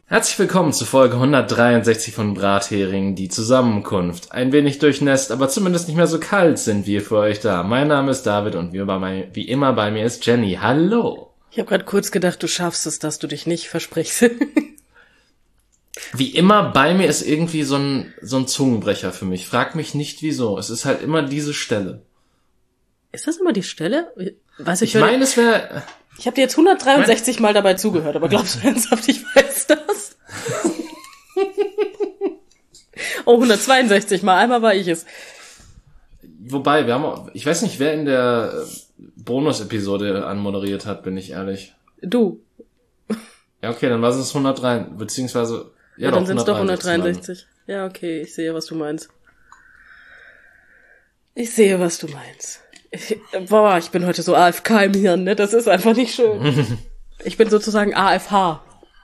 Herzlich willkommen zu Folge 163 von Brathering, die Zusammenkunft. Ein wenig durchnässt, aber zumindest nicht mehr so kalt sind wir für euch da. Mein Name ist David und wie immer bei mir ist Jenny. Hallo! Ich habe gerade kurz gedacht, du schaffst es, dass du dich nicht versprichst. Wie immer bei mir ist irgendwie so ein Zungenbrecher für mich. Frag mich nicht wieso. Es ist halt immer diese Stelle. Ist das immer die Stelle? Ich meine, es wäre... Ich habe dir jetzt 163 Mal dabei zugehört, aber glaubst du ernsthaft, ich weiß das? Oh, 162 Mal, einmal war ich es. Wobei, ich weiß nicht, wer in der Bonus-Episode anmoderiert hat, bin ich ehrlich. Du. Ja, okay, dann war es 103, beziehungsweise... Ja, dann sind es doch 163. Ja, okay, ich sehe, was du meinst. Ich bin heute so AFK im Hirn, ne? Das ist einfach nicht schön. Ich bin sozusagen AFH.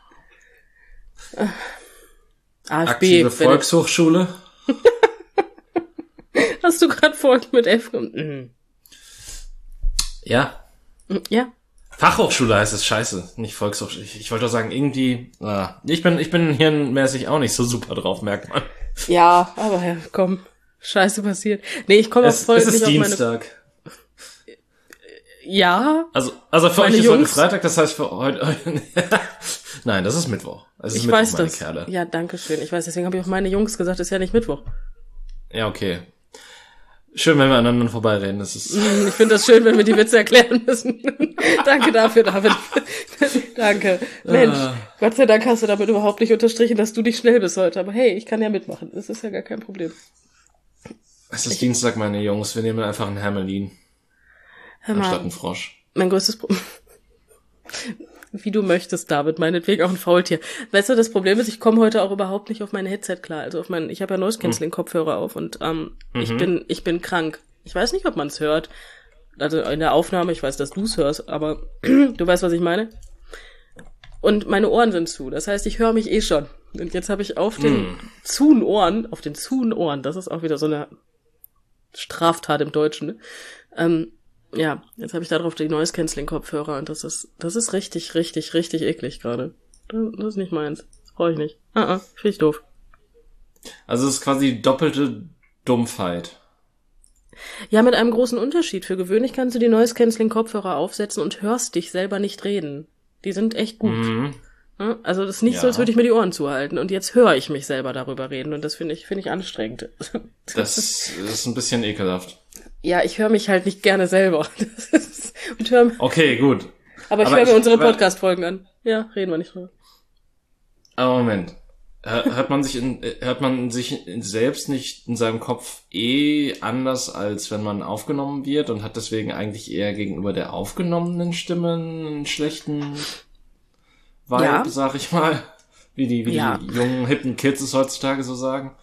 AFB. Aktive Volkshochschule. Hast du gerade Volk mit F? Ja. Ja. Fachhochschule heißt es, scheiße, nicht Volkshochschule. Ich wollte doch sagen, irgendwie, ich bin hirnmäßig auch nicht so super drauf, merkt man. Ja, aber ja, komm, scheiße passiert. Nee, ich komme auf Volk nicht auf meine... Es ist Dienstag. Ja. Also für euch ist heute Freitag, das heißt für heute... Nein, das ist Mittwoch. Es ist ich Mittwoch, weiß meine das. Kerle. Ja, danke schön. Ich weiß, deswegen habe ich auch meine Jungs gesagt, ist ja nicht Mittwoch. Ja, okay. Schön, wenn wir aneinander vorbeireden. Das ist... Ich finde das schön, wenn wir die Witze erklären müssen. Danke dafür, David. Danke. Mensch, Gott sei Dank hast du damit überhaupt nicht unterstrichen, dass du dich schnell bist heute. Aber hey, ich kann ja mitmachen. Das ist ja gar kein Problem. Es ist Dienstag, meine Jungs. Wir nehmen einfach einen Hermelin. Anstatt einen Frosch. Mein größtes Problem... Wie du möchtest, David, meinetwegen auch ein Faultier. Weißt du, das Problem ist, ich komme heute auch überhaupt nicht auf mein Headset klar. Also ich habe ja Noise Cancelling Kopfhörer auf und ich bin krank. Ich weiß nicht, ob man es hört. Also in der Aufnahme, ich weiß, dass du es hörst, aber du weißt, was ich meine. Und meine Ohren sind zu. Das heißt, ich höre mich eh schon. Und jetzt habe ich auf den zuen Ohren, das ist auch wieder so eine Straftat im Deutschen, ne? Ja, jetzt habe ich da drauf die Noise-Canceling-Kopfhörer und das ist richtig, richtig, richtig eklig gerade. Das ist nicht meins. Das brauche ich nicht. Finde ich doof. Also es ist quasi doppelte Dumpfheit. Ja, mit einem großen Unterschied. Für gewöhnlich kannst du die Noise-Canceling-Kopfhörer aufsetzen und hörst dich selber nicht reden. Die sind echt gut. Also das ist nicht so, als würde ich mir die Ohren zuhalten. Und jetzt höre ich mich selber darüber reden und das finde ich anstrengend. Das ist ein bisschen ekelhaft. Ja, ich höre mich halt nicht gerne selber. Okay, gut. Aber ich höre mir unsere Podcast-Folgen an. Ja, reden wir nicht drüber. Aber Moment. Hört man sich selbst nicht in seinem Kopf anders, als wenn man aufgenommen wird und hat deswegen eigentlich eher gegenüber der aufgenommenen Stimme einen schlechten Vibe, sag ich mal? Wie die jungen, hippen Kids es heutzutage so sagen.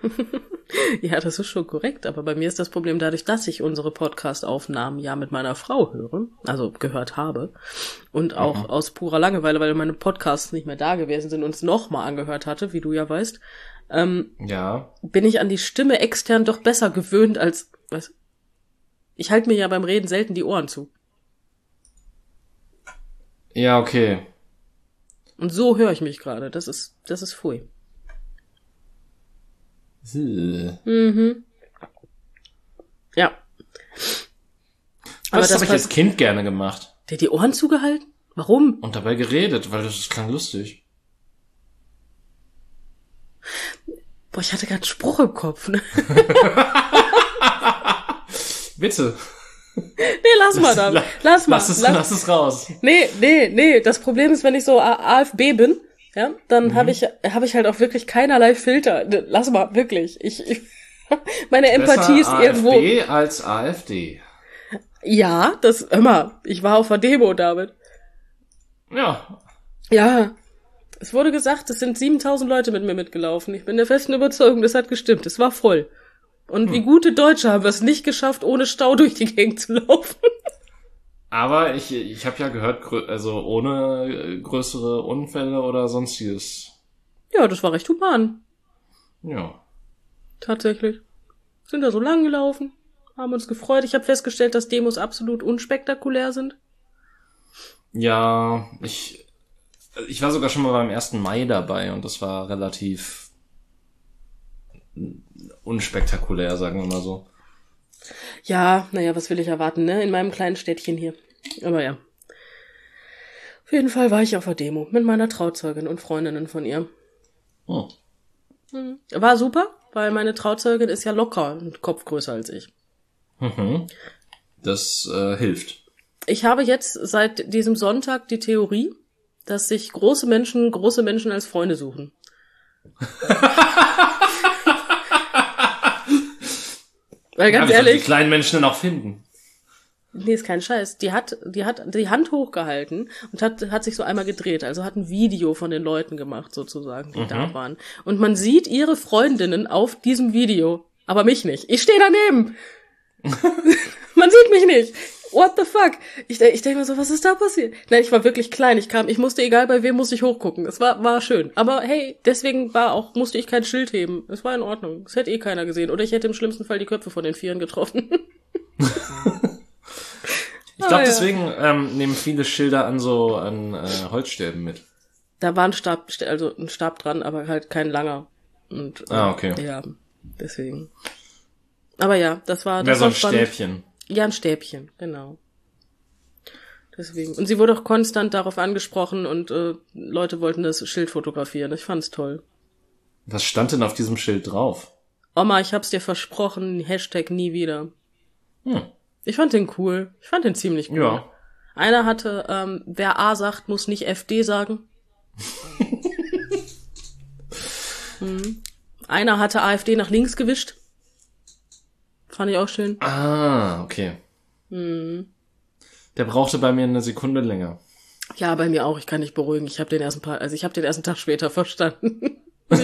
Ja, das ist schon korrekt, aber bei mir ist das Problem dadurch, dass ich unsere Podcast-Aufnahmen ja mit meiner Frau höre, also gehört habe, und auch aus purer Langeweile, weil meine Podcasts nicht mehr da gewesen sind und es nochmal angehört hatte, wie du ja weißt, bin ich an die Stimme extern doch besser gewöhnt als, ich halte mir ja beim Reden selten die Ohren zu. Ja, okay. Und so höre ich mich gerade, das ist pfui. Ja. Aber das habe ich als Kind gerne gemacht. Dir die Ohren zugehalten? Warum? Und dabei geredet, weil das klang lustig. Boah, ich hatte gerade einen Spruch im Kopf, ne? Bitte. Nee, lass mal da. Lass es raus. Nee. Das Problem ist, wenn ich so AfB bin, ja, dann habe ich halt auch wirklich keinerlei Filter. Lass mal, wirklich. Meine Empathie ist irgendwo. AfD als AfD. Ja, hör mal, ich war auf der Demo, David. Ja. Ja. Es wurde gesagt, es sind 7000 Leute mit mir mitgelaufen. Ich bin der festen Überzeugung, das hat gestimmt. Es war voll. Und wie gute Deutsche haben wir es nicht geschafft, ohne Stau durch die Gegend zu laufen. Aber ich habe ja gehört, also ohne größere Unfälle oder sonstiges. Ja, das war recht human. Ja. Tatsächlich. Sind da so lang gelaufen, haben uns gefreut. Ich habe festgestellt, dass Demos absolut unspektakulär sind. Ja, Ich war sogar schon mal beim 1. Mai dabei und das war relativ unspektakulär, sagen wir mal so. Ja, naja, was will ich erwarten, ne? In meinem kleinen Städtchen hier. Aber ja. Auf jeden Fall war ich auf der Demo mit meiner Trauzeugin und Freundinnen von ihr. Oh. War super, weil meine Trauzeugin ist ja locker einen Kopf größer als ich. Mhm. Das hilft. Ich habe jetzt seit diesem Sonntag die Theorie, dass sich große Menschen als Freunde suchen. Weil ganz ehrlich, die kleinen Menschen dann auch finden. Nee, ist kein Scheiß. Die hat die Hand hochgehalten und hat sich so einmal gedreht. Also hat ein Video von den Leuten gemacht, sozusagen, die da waren. Und man sieht ihre Freundinnen auf diesem Video. Aber mich nicht. Ich stehe daneben. Man sieht mich nicht. What the fuck? Ich denke mir so, was ist da passiert? Nein, ich war wirklich klein. Ich musste, egal bei wem, musste ich hochgucken. Es war schön. Aber hey, deswegen musste ich kein Schild heben. Es war in Ordnung. Es hätte keiner gesehen. Oder ich hätte im schlimmsten Fall die Köpfe von den Vieren getroffen. Ich glaube, deswegen nehmen viele Schilder an Holzstäben mit. Da war ein Stab dran, aber halt kein langer. Und, okay. Ja, deswegen. Aber ja, das war so ein spannend. Stäbchen. Ja, ein Stäbchen, genau. Deswegen. Und sie wurde auch konstant darauf angesprochen und Leute wollten das Schild fotografieren. Ich fand's toll. Was stand denn auf diesem Schild drauf? Oma, ich hab's dir versprochen, Hashtag nie wieder. Hm. Ich fand den cool. Ich fand den ziemlich cool. Ja. Einer hatte, wer A sagt, muss nicht FD sagen. Einer hatte AfD nach links gewischt. Fand ich auch schön. Ah, okay. Der brauchte bei mir eine Sekunde länger. Ja, bei mir auch. Ich kann dich beruhigen. Ich habe den ersten Tag später verstanden.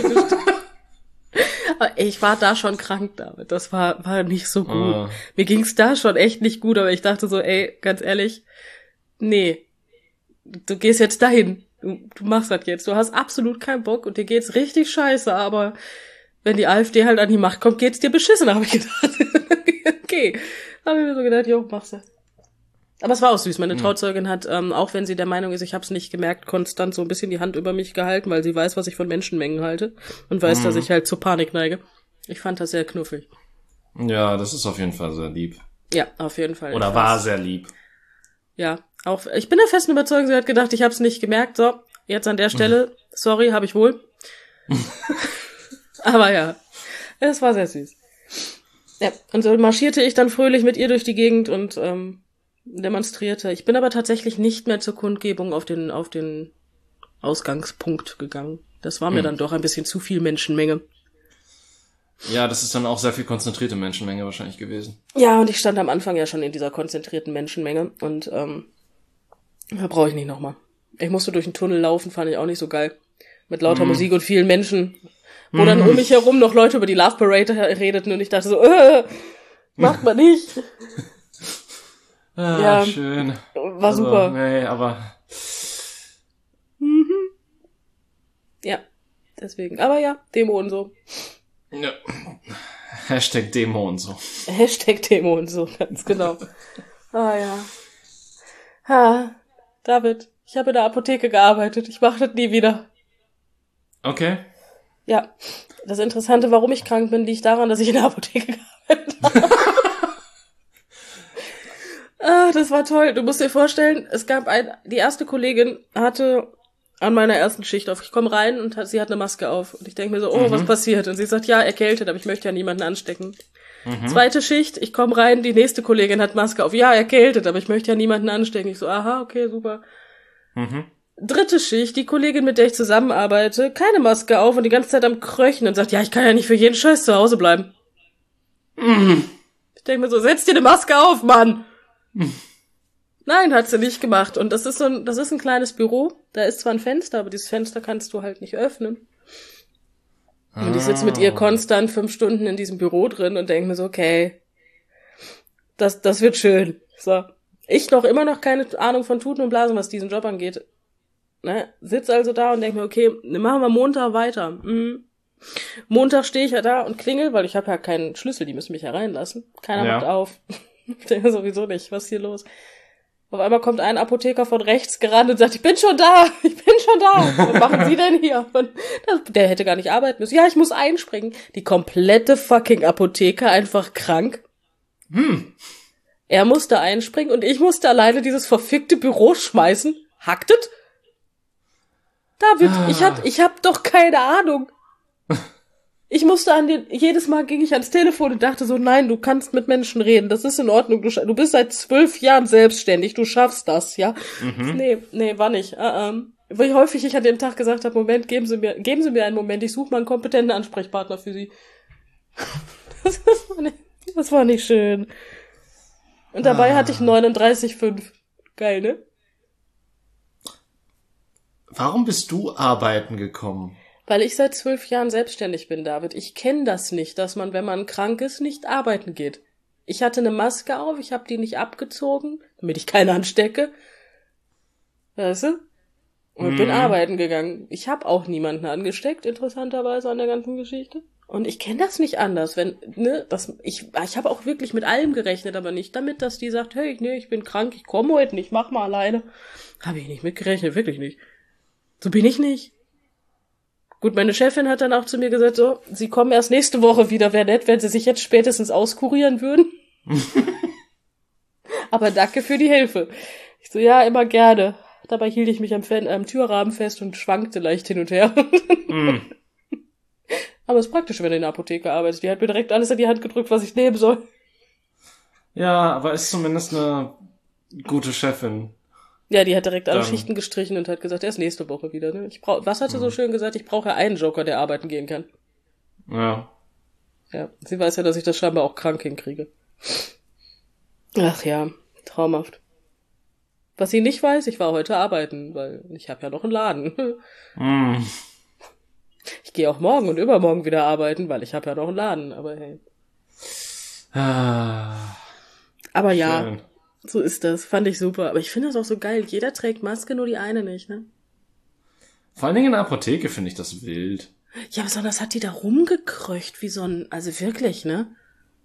Aber ich war da schon krank damit. Das war nicht so gut. Mir ging's da schon echt nicht gut, aber ich dachte so, ey, ganz ehrlich, nee, du gehst jetzt dahin. Du machst das jetzt. Du hast absolut keinen Bock und dir geht's richtig scheiße, aber wenn die AfD halt an die Macht kommt, geht's dir beschissen, habe ich gedacht. Okay. Habe ich mir so gedacht, jo, mach's ja. Aber es war auch süß. Meine Trauzeugin hat, auch wenn sie der Meinung ist, ich habe es nicht gemerkt, konstant so ein bisschen die Hand über mich gehalten, weil sie weiß, was ich von Menschenmengen halte und weiß, dass ich halt zur Panik neige. Ich fand das sehr knuffig. Ja, das ist auf jeden Fall sehr lieb. Ja, auf jeden Fall. Oder war sehr lieb. Ja, auch ich bin der festen Überzeugung, sie hat gedacht, ich habe es nicht gemerkt. So, jetzt an der Stelle, sorry, habe ich wohl. Aber ja, es war sehr süß. Ja, und so marschierte ich dann fröhlich mit ihr durch die Gegend und demonstrierte. Ich bin aber tatsächlich nicht mehr zur Kundgebung auf den Ausgangspunkt gegangen. Das war mir dann doch ein bisschen zu viel Menschenmenge. Ja, das ist dann auch sehr viel konzentrierte Menschenmenge wahrscheinlich gewesen. Ja, und ich stand am Anfang ja schon in dieser konzentrierten Menschenmenge und da brauche ich nicht nochmal. Ich musste durch den Tunnel laufen, fand ich auch nicht so geil. Mit lauter Musik und vielen Menschen, wo dann um mich herum noch Leute über die Love Parade redeten und ich dachte so, macht man nicht. Ja, schön. War super. Nee, aber... Ja, deswegen. Aber ja, Demo und so. Ja. Hashtag Demo und so. Hashtag Demo und so, ganz genau. Ja. David, ich habe in der Apotheke gearbeitet. Ich mache das nie wieder. Okay. Ja, das Interessante, warum ich krank bin, liegt daran, dass ich in der Apotheke gearbeitet habe. Das war toll. Du musst dir vorstellen, es gab die erste Kollegin hatte an meiner ersten Schicht auf. Ich komme rein und sie hat eine Maske auf. Und ich denke mir so, was passiert? Und sie sagt, ja, erkältet, aber ich möchte ja niemanden anstecken. Zweite Schicht, ich komme rein, die nächste Kollegin hat Maske auf. Ja, erkältet, aber ich möchte ja niemanden anstecken. Ich so, aha, okay, super. Dritte Schicht, die Kollegin, mit der ich zusammenarbeite, keine Maske auf und die ganze Zeit am Kröchen und sagt, ja, ich kann ja nicht für jeden Scheiß zu Hause bleiben. Ich denke mir so, setz dir eine Maske auf, Mann! Nein, hat sie nicht gemacht. Und das ist ein kleines Büro. Da ist zwar ein Fenster, aber dieses Fenster kannst du halt nicht öffnen. Und ich sitze mit ihr konstant 5 Stunden in diesem Büro drin und denke mir so, okay, das wird schön. So. Ich immer noch keine Ahnung von Tuten und Blasen, was diesen Job angeht. Ne? Sitz also da und denke mir, okay, machen wir Montag weiter. Montag stehe ich ja da und klingel, weil ich habe ja keinen Schlüssel, die müssen mich ja reinlassen. Keiner macht auf. Ich denke sowieso nicht, was ist hier los? Auf einmal kommt ein Apotheker von rechts gerannt und sagt, ich bin schon da. Was machen Sie denn hier? Und der hätte gar nicht arbeiten müssen. Ja, ich muss einspringen. Die komplette fucking Apotheke einfach krank. Er musste einspringen und ich musste alleine dieses verfickte Büro schmeißen. Hacktet? David, ich hab doch keine Ahnung. Ich musste jedes Mal ging ich ans Telefon und dachte so, nein, du kannst mit Menschen reden, das ist in Ordnung, du bist seit 12 Jahren selbstständig, du schaffst das, ja? Nee, war nicht. Wie häufig ich an dem Tag gesagt habe, Moment, geben Sie mir einen Moment, ich suche mal einen kompetenten Ansprechpartner für Sie. Das war nicht schön. Und dabei hatte ich 39,5. Geil, ne? Warum bist du arbeiten gekommen? Weil ich seit 12 Jahren selbstständig bin, David. Ich kenne das nicht, dass man, wenn man krank ist, nicht arbeiten geht. Ich hatte eine Maske auf, ich habe die nicht abgezogen, damit ich keine anstecke. Weißt du? Und bin arbeiten gegangen. Ich habe auch niemanden angesteckt, interessanterweise an der ganzen Geschichte. Und ich kenne das nicht anders, ich habe auch wirklich mit allem gerechnet, aber nicht damit, dass die sagt, hey, nee, ich bin krank, ich komme heute nicht, mach mal alleine. Habe ich nicht mitgerechnet, wirklich nicht. So bin ich nicht. Gut, meine Chefin hat dann auch zu mir gesagt, so, Sie kommen erst nächste Woche wieder, wäre nett, wenn Sie sich jetzt spätestens auskurieren würden. Aber danke für die Hilfe. Ich so, ja, immer gerne. Dabei hielt ich mich am Türrahmen fest und schwankte leicht hin und her. Aber es ist praktisch, wenn du in der Apotheke arbeitest. Die hat mir direkt alles in die Hand gedrückt, was ich nehmen soll. Ja, aber ist zumindest eine gute Chefin. Ja, die hat direkt alle Schichten gestrichen und hat gesagt, erst nächste Woche wieder. Ne? Was hat sie so schön gesagt? Ich brauche ja einen Joker, der arbeiten gehen kann. Ja. Ja, sie weiß ja, dass ich das scheinbar auch krank hinkriege. Ach ja, traumhaft. Was sie nicht weiß, ich war heute arbeiten, weil ich habe ja noch einen Laden. Ich gehe auch morgen und übermorgen wieder arbeiten, weil ich habe ja noch einen Laden, aber hey. Aber ja, schön. So ist das. Fand ich super. Aber ich finde das auch so geil. Jeder trägt Maske, nur die eine nicht, ne? Vor allen Dingen in der Apotheke finde ich das wild. Ja, besonders hat die da rumgekröcht, wie so ein, also wirklich, ne?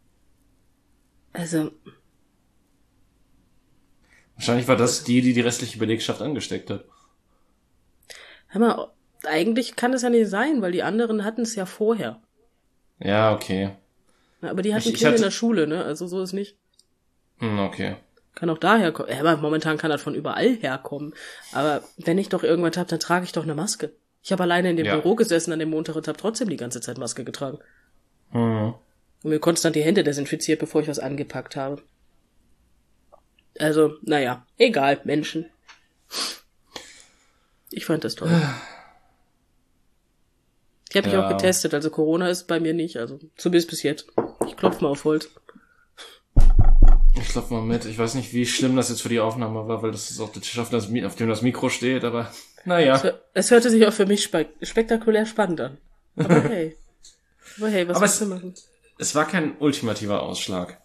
Also. Wahrscheinlich war das die restliche Belegschaft angesteckt hat. Hör mal, eigentlich kann das ja nicht sein, weil die anderen hatten es ja vorher. Ja, okay. Aber die hatten Kinder in der Schule, ne? Also so ist nicht. Okay. Kann auch daher kommen. Ja, aber momentan kann das von überall herkommen. Aber wenn ich doch irgendwas habe, dann trage ich doch eine Maske. Ich habe alleine in dem Büro gesessen an dem Montag und habe trotzdem die ganze Zeit Maske getragen. Und mir konstant die Hände desinfiziert, bevor ich was angepackt habe. Also, naja, egal, Menschen. Ich fand das toll. Ich habe mich auch getestet, also Corona ist bei mir nicht, also zumindest bis jetzt. Ich klopfe mal auf Holz. Ich klopfe mal mit. Ich weiß nicht, wie schlimm das jetzt für die Aufnahme war, weil das ist auch der Tisch, auf dem das Mikro steht, aber naja. Es hörte sich auch für mich spektakulär spannend an. Aber hey. Was willst du machen? Es war kein ultimativer Ausschlag.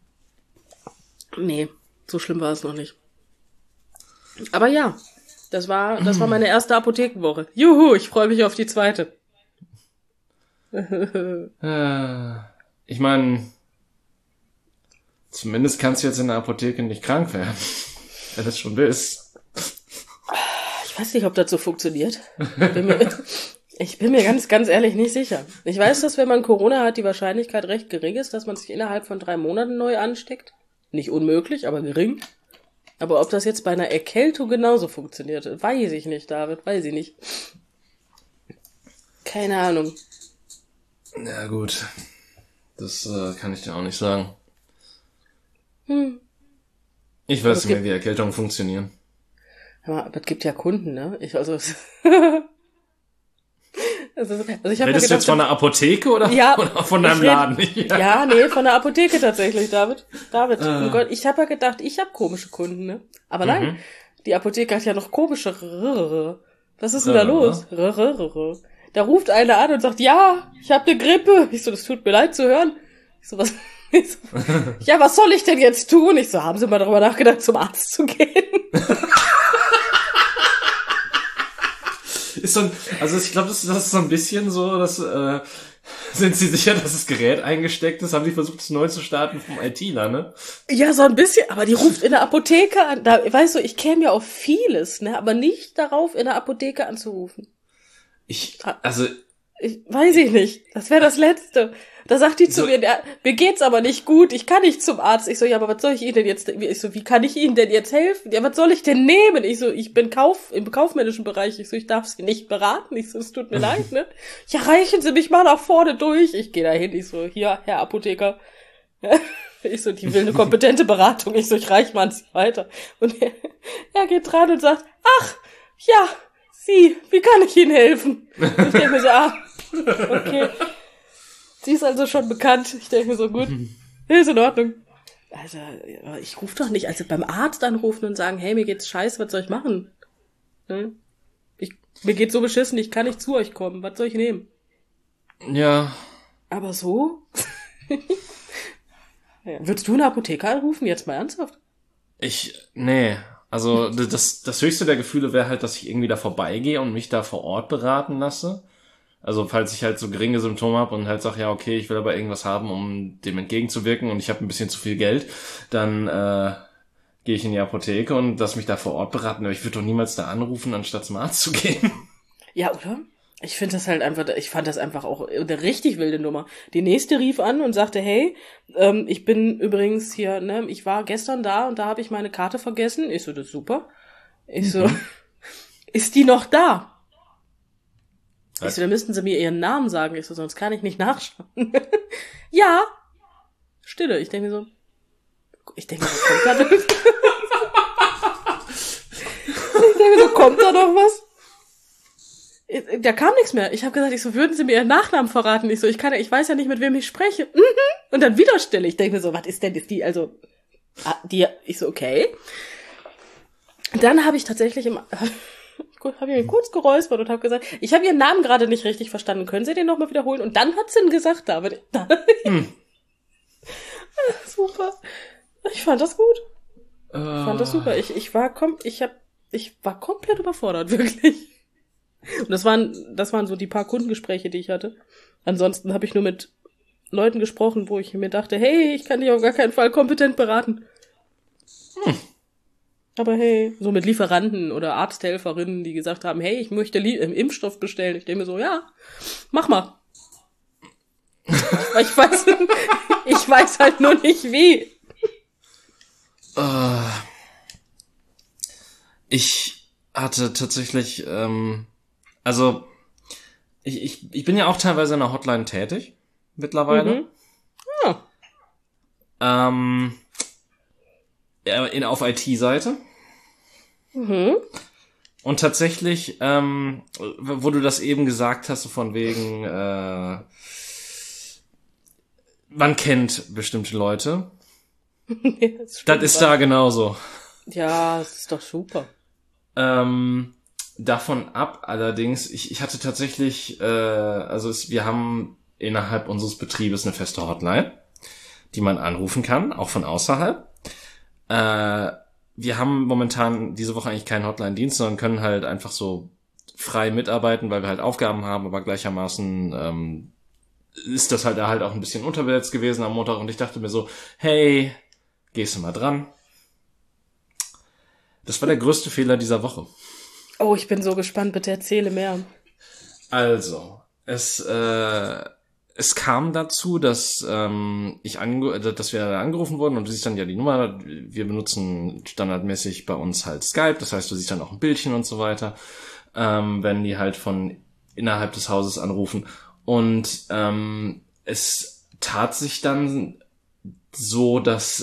Nee, so schlimm war es noch nicht. Aber ja, das war meine erste Apothekenwoche. Juhu, ich freue mich auf die zweite. Ich meine, zumindest kannst du jetzt in der Apotheke nicht krank werden, wenn du es schon bist. Ich weiß nicht, ob das so funktioniert. Ich bin mir ganz, ganz ehrlich nicht sicher. Ich weiß, dass wenn man Corona hat, die Wahrscheinlichkeit recht gering ist, dass man sich innerhalb von 3 Monaten neu ansteckt. Nicht unmöglich, aber gering. Aber ob das jetzt bei einer Erkältung genauso funktioniert, weiß ich nicht, David. Weiß ich nicht. Keine Ahnung. Ja gut, das kann ich dir auch nicht sagen. Ich weiß nicht mehr, wie Erkältungen funktionieren. Aber es gibt ja Kunden, ne? Ich habe Redest du jetzt von der Apotheke oder von deinem Laden? Ja, nee, von der Apotheke tatsächlich, David. Oh Gott, ich habe ja gedacht, ich habe komische Kunden, ne? Aber nein, die Apotheke hat ja noch komische. Was ist denn da los? Da ruft einer an und sagt, ja, ich habe eine Grippe. Ich so, das tut mir leid zu hören. Ich so, was? Ja, was soll ich denn jetzt tun? Ich so, haben Sie mal darüber nachgedacht, zum Arzt zu gehen? Also ich glaube, das ist so ein bisschen so, dass Sind Sie sicher, dass das Gerät eingesteckt ist? Haben Sie versucht, es neu zu starten vom ITler, ne? Ja, so ein bisschen, aber die ruft in der Apotheke an. Da, weißt du, ich käme ja auf vieles, ne, aber nicht darauf, in der Apotheke anzurufen. Weiß ich nicht. Das wäre das Letzte. Da sagt die zu mir, mir geht's aber nicht gut, ich kann nicht zum Arzt. Ich so, ja, aber was soll ich Ihnen denn jetzt, wie kann ich Ihnen denn jetzt helfen? Ja, was soll ich denn nehmen? Ich so, ich bin im kaufmännischen Bereich. Ich so, ich darf Sie nicht beraten. Ich so, es tut mir leid, ne? Ja, reichen Sie mich mal nach vorne durch. Ich gehe da hin. Ich so, hier, Herr Apotheker. Ich so, die will eine kompetente Beratung. Ich so, ich reich mal an Sie weiter. Und er geht dran und sagt, ach, ja, Sie, wie kann ich Ihnen helfen? Und ich denke mir so, okay. Sie ist also schon bekannt. Ich denke mir so, gut, ist in Ordnung. Also, ich rufe doch nicht, also beim Arzt anrufen und sagen, hey, mir geht's scheiße, was soll ich machen? Ne? Mir geht's so beschissen, ich kann nicht zu euch kommen. Was soll ich nehmen? Ja. Aber so? Ja. Würdest du eine Apotheker anrufen? Jetzt mal ernsthaft? Nee. Also, das höchste der Gefühle wäre halt, dass ich irgendwie da vorbeigehe und mich da vor Ort beraten lasse. Also falls ich halt so geringe Symptome habe und halt sage, ja okay, ich will aber irgendwas haben, um dem entgegenzuwirken und ich habe ein bisschen zu viel Geld, dann gehe ich in die Apotheke und lass mich da vor Ort beraten. Aber ich würde doch niemals da anrufen, anstatt zum Arzt zu gehen. Ja, oder? Ich finde das halt einfach, ich fand das einfach auch eine richtig wilde Nummer. Die nächste rief an und sagte, hey, ich bin übrigens hier, ne, ich war gestern da und da habe ich meine Karte vergessen. Ich so, das ist super. Ich so, ist die noch da? Ich so, dann müssten sie mir ihren Namen sagen. Ich so, sonst kann ich nicht nachschauen. Ja. Stille. Ich denke mir so, kommt da denn? Ich denke mir so, kommt da noch was? Da kam nichts mehr. Ich habe gesagt, würden sie mir ihren Nachnamen verraten? Ich so, ich weiß ja nicht, mit wem ich spreche. Und dann wieder Stille. Ich denke mir so, was ist denn, ist die, also, ich so, okay. Dann habe ich tatsächlich habe ich mir kurz geräuspert und habe gesagt, ich habe ihren Namen gerade nicht richtig verstanden. Können Sie den nochmal wiederholen? Und dann hat sie ihn gesagt, David. Super. Ich fand das gut. Ich fand das super. Ich war komplett überfordert, wirklich. Und das waren so die paar Kundengespräche, die ich hatte. Ansonsten habe ich nur mit Leuten gesprochen, wo ich mir dachte, hey, ich kann dich auf gar keinen Fall kompetent beraten. Aber hey, so mit Lieferanten oder Arzthelferinnen, die gesagt haben, hey, ich möchte Impfstoff bestellen. Ich denke mir so, ja, mach mal. Ich weiß halt nur nicht wie. Ich hatte tatsächlich, also ich bin ja auch teilweise in der Hotline tätig mittlerweile. Ja. Auf IT-Seite. Und tatsächlich, wo du das eben gesagt hast, so von wegen, man kennt bestimmte Leute. Ja, das ist da genauso. Ja, das ist doch super. Davon ab allerdings, ich hatte tatsächlich, wir haben innerhalb unseres Betriebes eine feste Hotline, die man anrufen kann, auch von außerhalb. Wir haben momentan diese Woche eigentlich keinen Hotline-Dienst, sondern können halt einfach so frei mitarbeiten, weil wir halt Aufgaben haben, aber gleichermaßen ist das halt auch ein bisschen unterbesetzt gewesen am Montag und ich dachte mir so, hey, gehst du mal dran? Das war der größte Fehler dieser Woche. Oh, ich bin so gespannt, bitte erzähle mehr. Also, es kam dazu, dass wir angerufen wurden und du siehst dann ja die Nummer. Wir benutzen standardmäßig bei uns halt Skype, das heißt, du siehst dann auch ein Bildchen und so weiter, wenn die halt von innerhalb des Hauses anrufen. Und es tat sich dann so, dass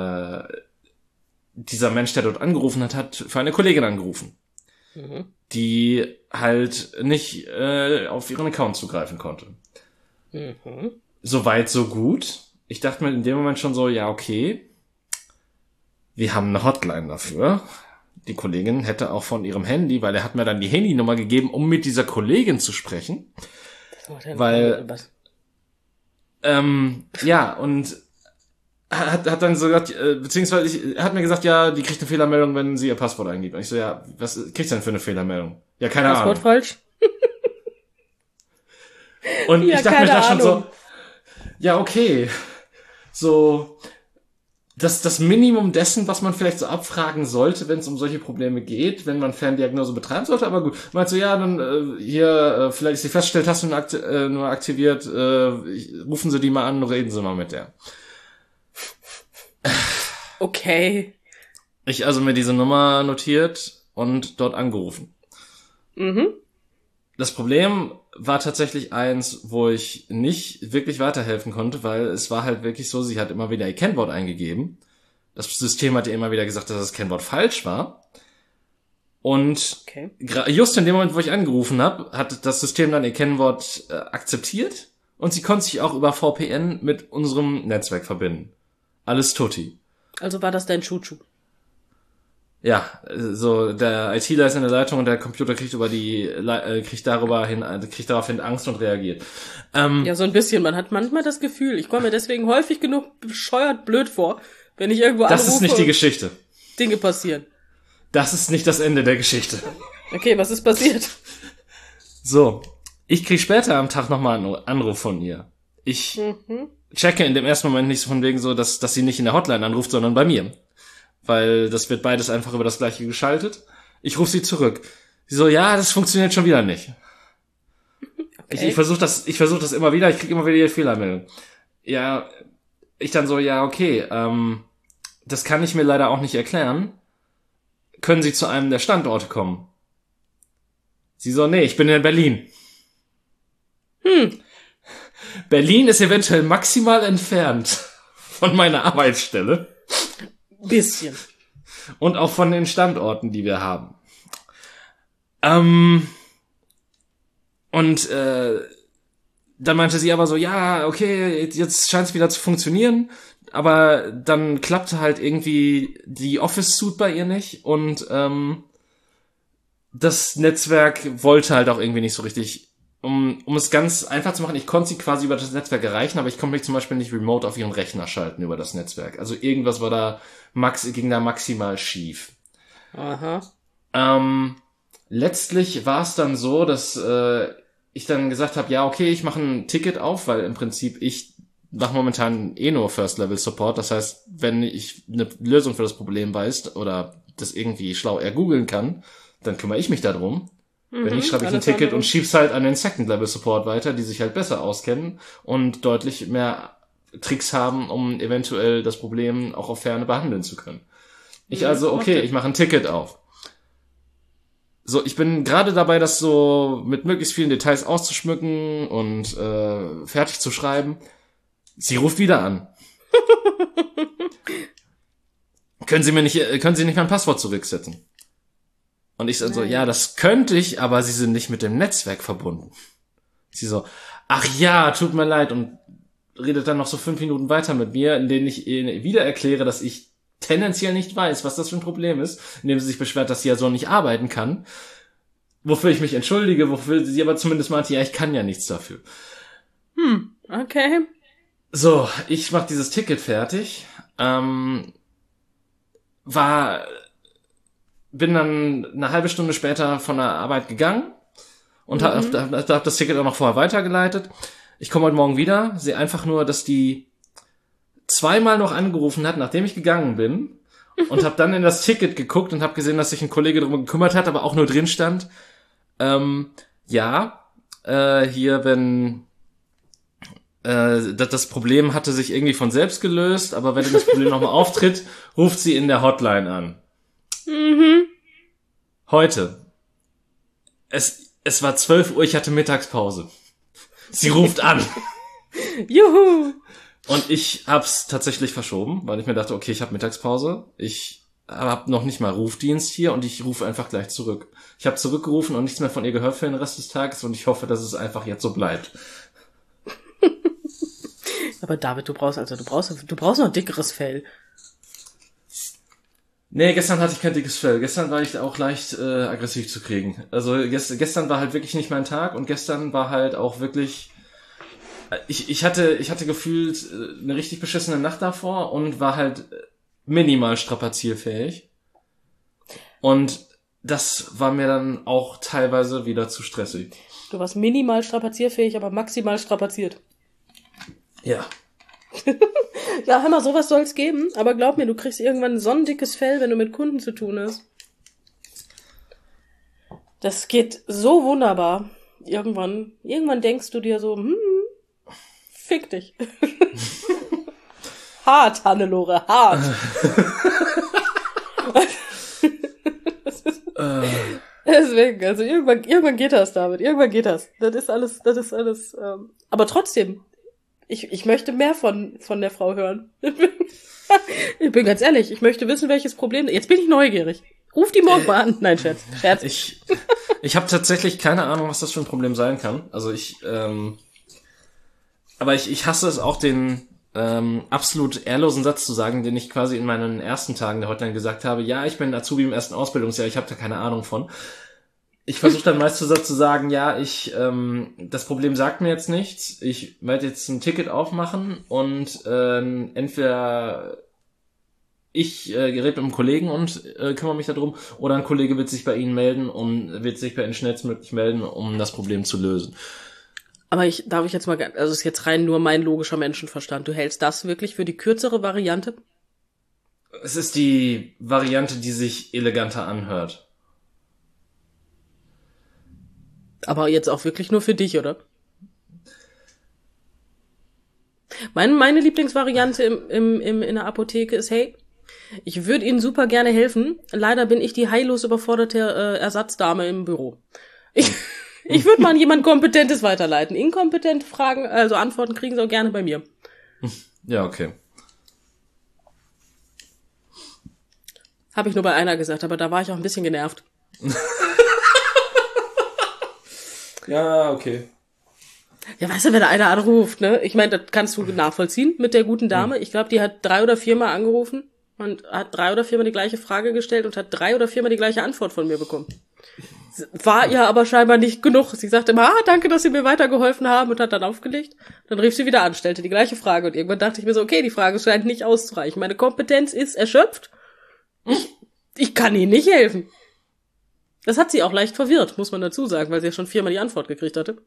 dieser Mensch, der dort angerufen hat für eine Kollegin angerufen, die halt nicht auf ihren Account zugreifen konnte. Soweit, so gut. Ich dachte mir in dem Moment schon so, ja, okay, wir haben eine Hotline dafür. Die Kollegin hätte auch von ihrem Handy, weil er hat mir dann die Handynummer gegeben, um mit dieser Kollegin zu sprechen. Weil, ja, und hat dann so gesagt, beziehungsweise er hat mir gesagt, ja, die kriegt eine Fehlermeldung, wenn sie ihr Passwort eingibt. Und ich so, ja, was kriegst du denn für eine Fehlermeldung? Ja, keine Ahnung. Passwort falsch? Und Ja, ich dachte mir keine da schon so, Ahnung. ja, okay, so, das Minimum dessen, was man vielleicht so abfragen sollte, wenn es um solche Probleme geht, wenn man Ferndiagnose betreiben sollte, aber gut. Meinst du, ja, dann vielleicht ist die Feststelltaste nur aktiviert, rufen Sie die mal an, reden Sie mal mit der. Okay. Ich also mir diese Nummer notiert und dort angerufen. Mhm. Das Problem war tatsächlich eins, wo ich nicht wirklich weiterhelfen konnte, weil es war halt wirklich so, sie hat immer wieder ihr Kennwort eingegeben. Das System hat ihr immer wieder gesagt, dass das Kennwort falsch war. Und Okay. just in dem Moment, wo ich angerufen habe, hat das System dann ihr Kennwort akzeptiert und sie konnte sich auch über VPN mit unserem Netzwerk verbinden. Alles tutti. Also war das dein Chuchu? Ja, so der ITler ist in der Leitung und der Computer kriegt kriegt daraufhin Angst und reagiert. Ja, so ein bisschen. Man hat manchmal das Gefühl, ich komme mir deswegen häufig genug bescheuert blöd vor, wenn ich irgendwo anrufe. Das ist nicht die Geschichte. Dinge passieren. Das ist nicht das Ende der Geschichte. Okay, was ist passiert? So, ich krieg später am Tag nochmal einen Anruf von ihr. Ich checke in dem ersten Moment nicht so von wegen so, dass sie nicht in der Hotline anruft, sondern bei mir. Weil das wird beides einfach über das Gleiche geschaltet. Ich rufe sie zurück. Sie so, ja, das funktioniert schon wieder nicht. Okay. Ich versuche das immer wieder, ich kriege immer wieder die Fehlermeldung. Ja, ich dann so, ja, okay, das kann ich mir leider auch nicht erklären. Können Sie zu einem der Standorte kommen? Sie so, nee, ich bin in Berlin. Berlin ist eventuell maximal entfernt von meiner Arbeitsstelle. Bisschen. Und auch von den Standorten, die wir haben. Dann meinte sie aber so, ja, okay, jetzt scheint es wieder zu funktionieren, aber dann klappte halt irgendwie die Office-Suite bei ihr nicht und das Netzwerk wollte halt auch irgendwie nicht so richtig. Um es ganz einfach zu machen, ich konnte sie quasi über das Netzwerk erreichen, aber ich konnte mich zum Beispiel nicht remote auf ihren Rechner schalten über das Netzwerk. Also irgendwas war da ging da maximal schief. Aha. Letztlich war es dann so, dass ich dann gesagt habe, ja, okay, ich mache ein Ticket auf, weil im Prinzip ich mache momentan nur First-Level-Support. Das heißt, wenn ich eine Lösung für das Problem weiß oder das irgendwie schlau ergoogeln kann, dann kümmere ich mich darum. Wenn nicht, schreibe ich ein Ticket und schieb's halt an den Second-Level-Support weiter, die sich halt besser auskennen und deutlich mehr Tricks haben, um eventuell das Problem auch auf Ferne behandeln zu können. Ich also, okay, ich mache ein Ticket auf. So, ich bin gerade dabei, das so mit möglichst vielen Details auszuschmücken und fertig zu schreiben. Sie ruft wieder an. Können Sie nicht mein Passwort zurücksetzen? Und ich so, ja, das könnte ich, aber Sie sind nicht mit dem Netzwerk verbunden. Sie so, ach ja, tut mir leid, und redet dann noch so 5 Minuten weiter mit mir, in denen ich ihr wieder erkläre, dass ich tendenziell nicht weiß, was das für ein Problem ist, indem sie sich beschwert, dass sie ja so nicht arbeiten kann, wofür ich mich entschuldige, wofür sie aber zumindest meinte, ja, ich kann ja nichts dafür. Okay. So, ich mach dieses Ticket fertig, bin dann eine halbe Stunde später von der Arbeit gegangen und hab das Ticket auch noch vorher weitergeleitet. Ich komme heute Morgen wieder, sehe einfach nur, dass die zweimal noch angerufen hat, nachdem ich gegangen bin, und habe dann in das Ticket geguckt und habe gesehen, dass sich ein Kollege darum gekümmert hat, aber auch nur drin stand, hier, wenn das Problem hatte sich irgendwie von selbst gelöst, aber wenn das Problem nochmal auftritt, ruft sie in der Hotline an. Heute. Es war 12 Uhr, ich hatte Mittagspause. Sie ruft an. Juhu. Und ich hab's tatsächlich verschoben, weil ich mir dachte, okay, ich habe Mittagspause. Ich habe noch nicht mal Rufdienst hier und ich rufe einfach gleich zurück. Ich habe zurückgerufen und nichts mehr von ihr gehört für den Rest des Tages und ich hoffe, dass es einfach jetzt so bleibt. Aber David, du brauchst noch ein dickeres Fell. Nee, gestern hatte ich kein dickes Fell. Gestern war ich auch leicht aggressiv zu kriegen. Also gestern war halt wirklich nicht mein Tag und gestern war halt auch wirklich... Ich hatte gefühlt eine richtig beschissene Nacht davor und war halt minimal strapazierfähig. Und das war mir dann auch teilweise wieder zu stressig. Du warst minimal strapazierfähig, aber maximal strapaziert. Ja. Ja, hör mal, sowas soll's geben, aber glaub mir, du kriegst irgendwann so ein dickes Fell, wenn du mit Kunden zu tun hast. Das geht so wunderbar. Irgendwann denkst du dir so, fick dich. Hart, Hannelore, hart. Deswegen, also irgendwann geht das, David. Irgendwann geht das. Das ist alles, aber trotzdem, ich möchte mehr von der Frau hören. Ich bin ganz ehrlich, ich möchte wissen, welches Problem, jetzt bin ich neugierig. Ruf die morgen mal an. Nein, Scherz. Ich habe tatsächlich keine Ahnung, was das für ein Problem sein kann. Also aber ich hasse es auch, den absolut ehrlosen Satz zu sagen, den ich quasi in meinen ersten Tagen der Hotline gesagt habe. Ja, ich bin Azubi im ersten Ausbildungsjahr, ich habe da keine Ahnung von. Ich versuche dann meist zu sagen, ja, das Problem sagt mir jetzt nichts. Ich werde jetzt ein Ticket aufmachen und entweder ich rede mit einem Kollegen und kümmere mich darum, oder ein Kollege wird sich bei Ihnen melden und wird sich bei Ihnen schnellstmöglich melden, um das Problem zu lösen. Aber darf ich jetzt mal, also ist jetzt rein nur mein logischer Menschenverstand. Du hältst das wirklich für die kürzere Variante? Es ist die Variante, die sich eleganter anhört. Aber jetzt auch wirklich nur für dich, oder? Meine Lieblingsvariante in der Apotheke ist, hey, ich würde Ihnen super gerne helfen. Leider bin ich die heillos überforderte Ersatzdame im Büro. Ich würde mal an jemand Kompetentes weiterleiten. Inkompetente Fragen, also Antworten kriegen Sie auch gerne bei mir. Ja, okay. Habe ich nur bei einer gesagt, aber da war ich auch ein bisschen genervt. Ja, okay. Ja, weißt du, wenn da einer anruft, ne? Ich meine, das kannst du nachvollziehen mit der guten Dame. Ich glaube, die hat 3 oder 4 Mal angerufen und hat 3 oder 4 Mal die gleiche Frage gestellt und hat 3 oder 4 Mal die gleiche Antwort von mir bekommen. War ihr aber scheinbar nicht genug. Sie sagte immer, danke, dass Sie mir weitergeholfen haben, und hat dann aufgelegt. Dann rief sie wieder an, stellte die gleiche Frage, und irgendwann dachte ich mir so, okay, die Frage scheint nicht auszureichen. Meine Kompetenz ist erschöpft. Ich kann Ihnen nicht helfen. Das hat sie auch leicht verwirrt, muss man dazu sagen, weil sie ja schon 4 Mal die Antwort gekriegt hatte.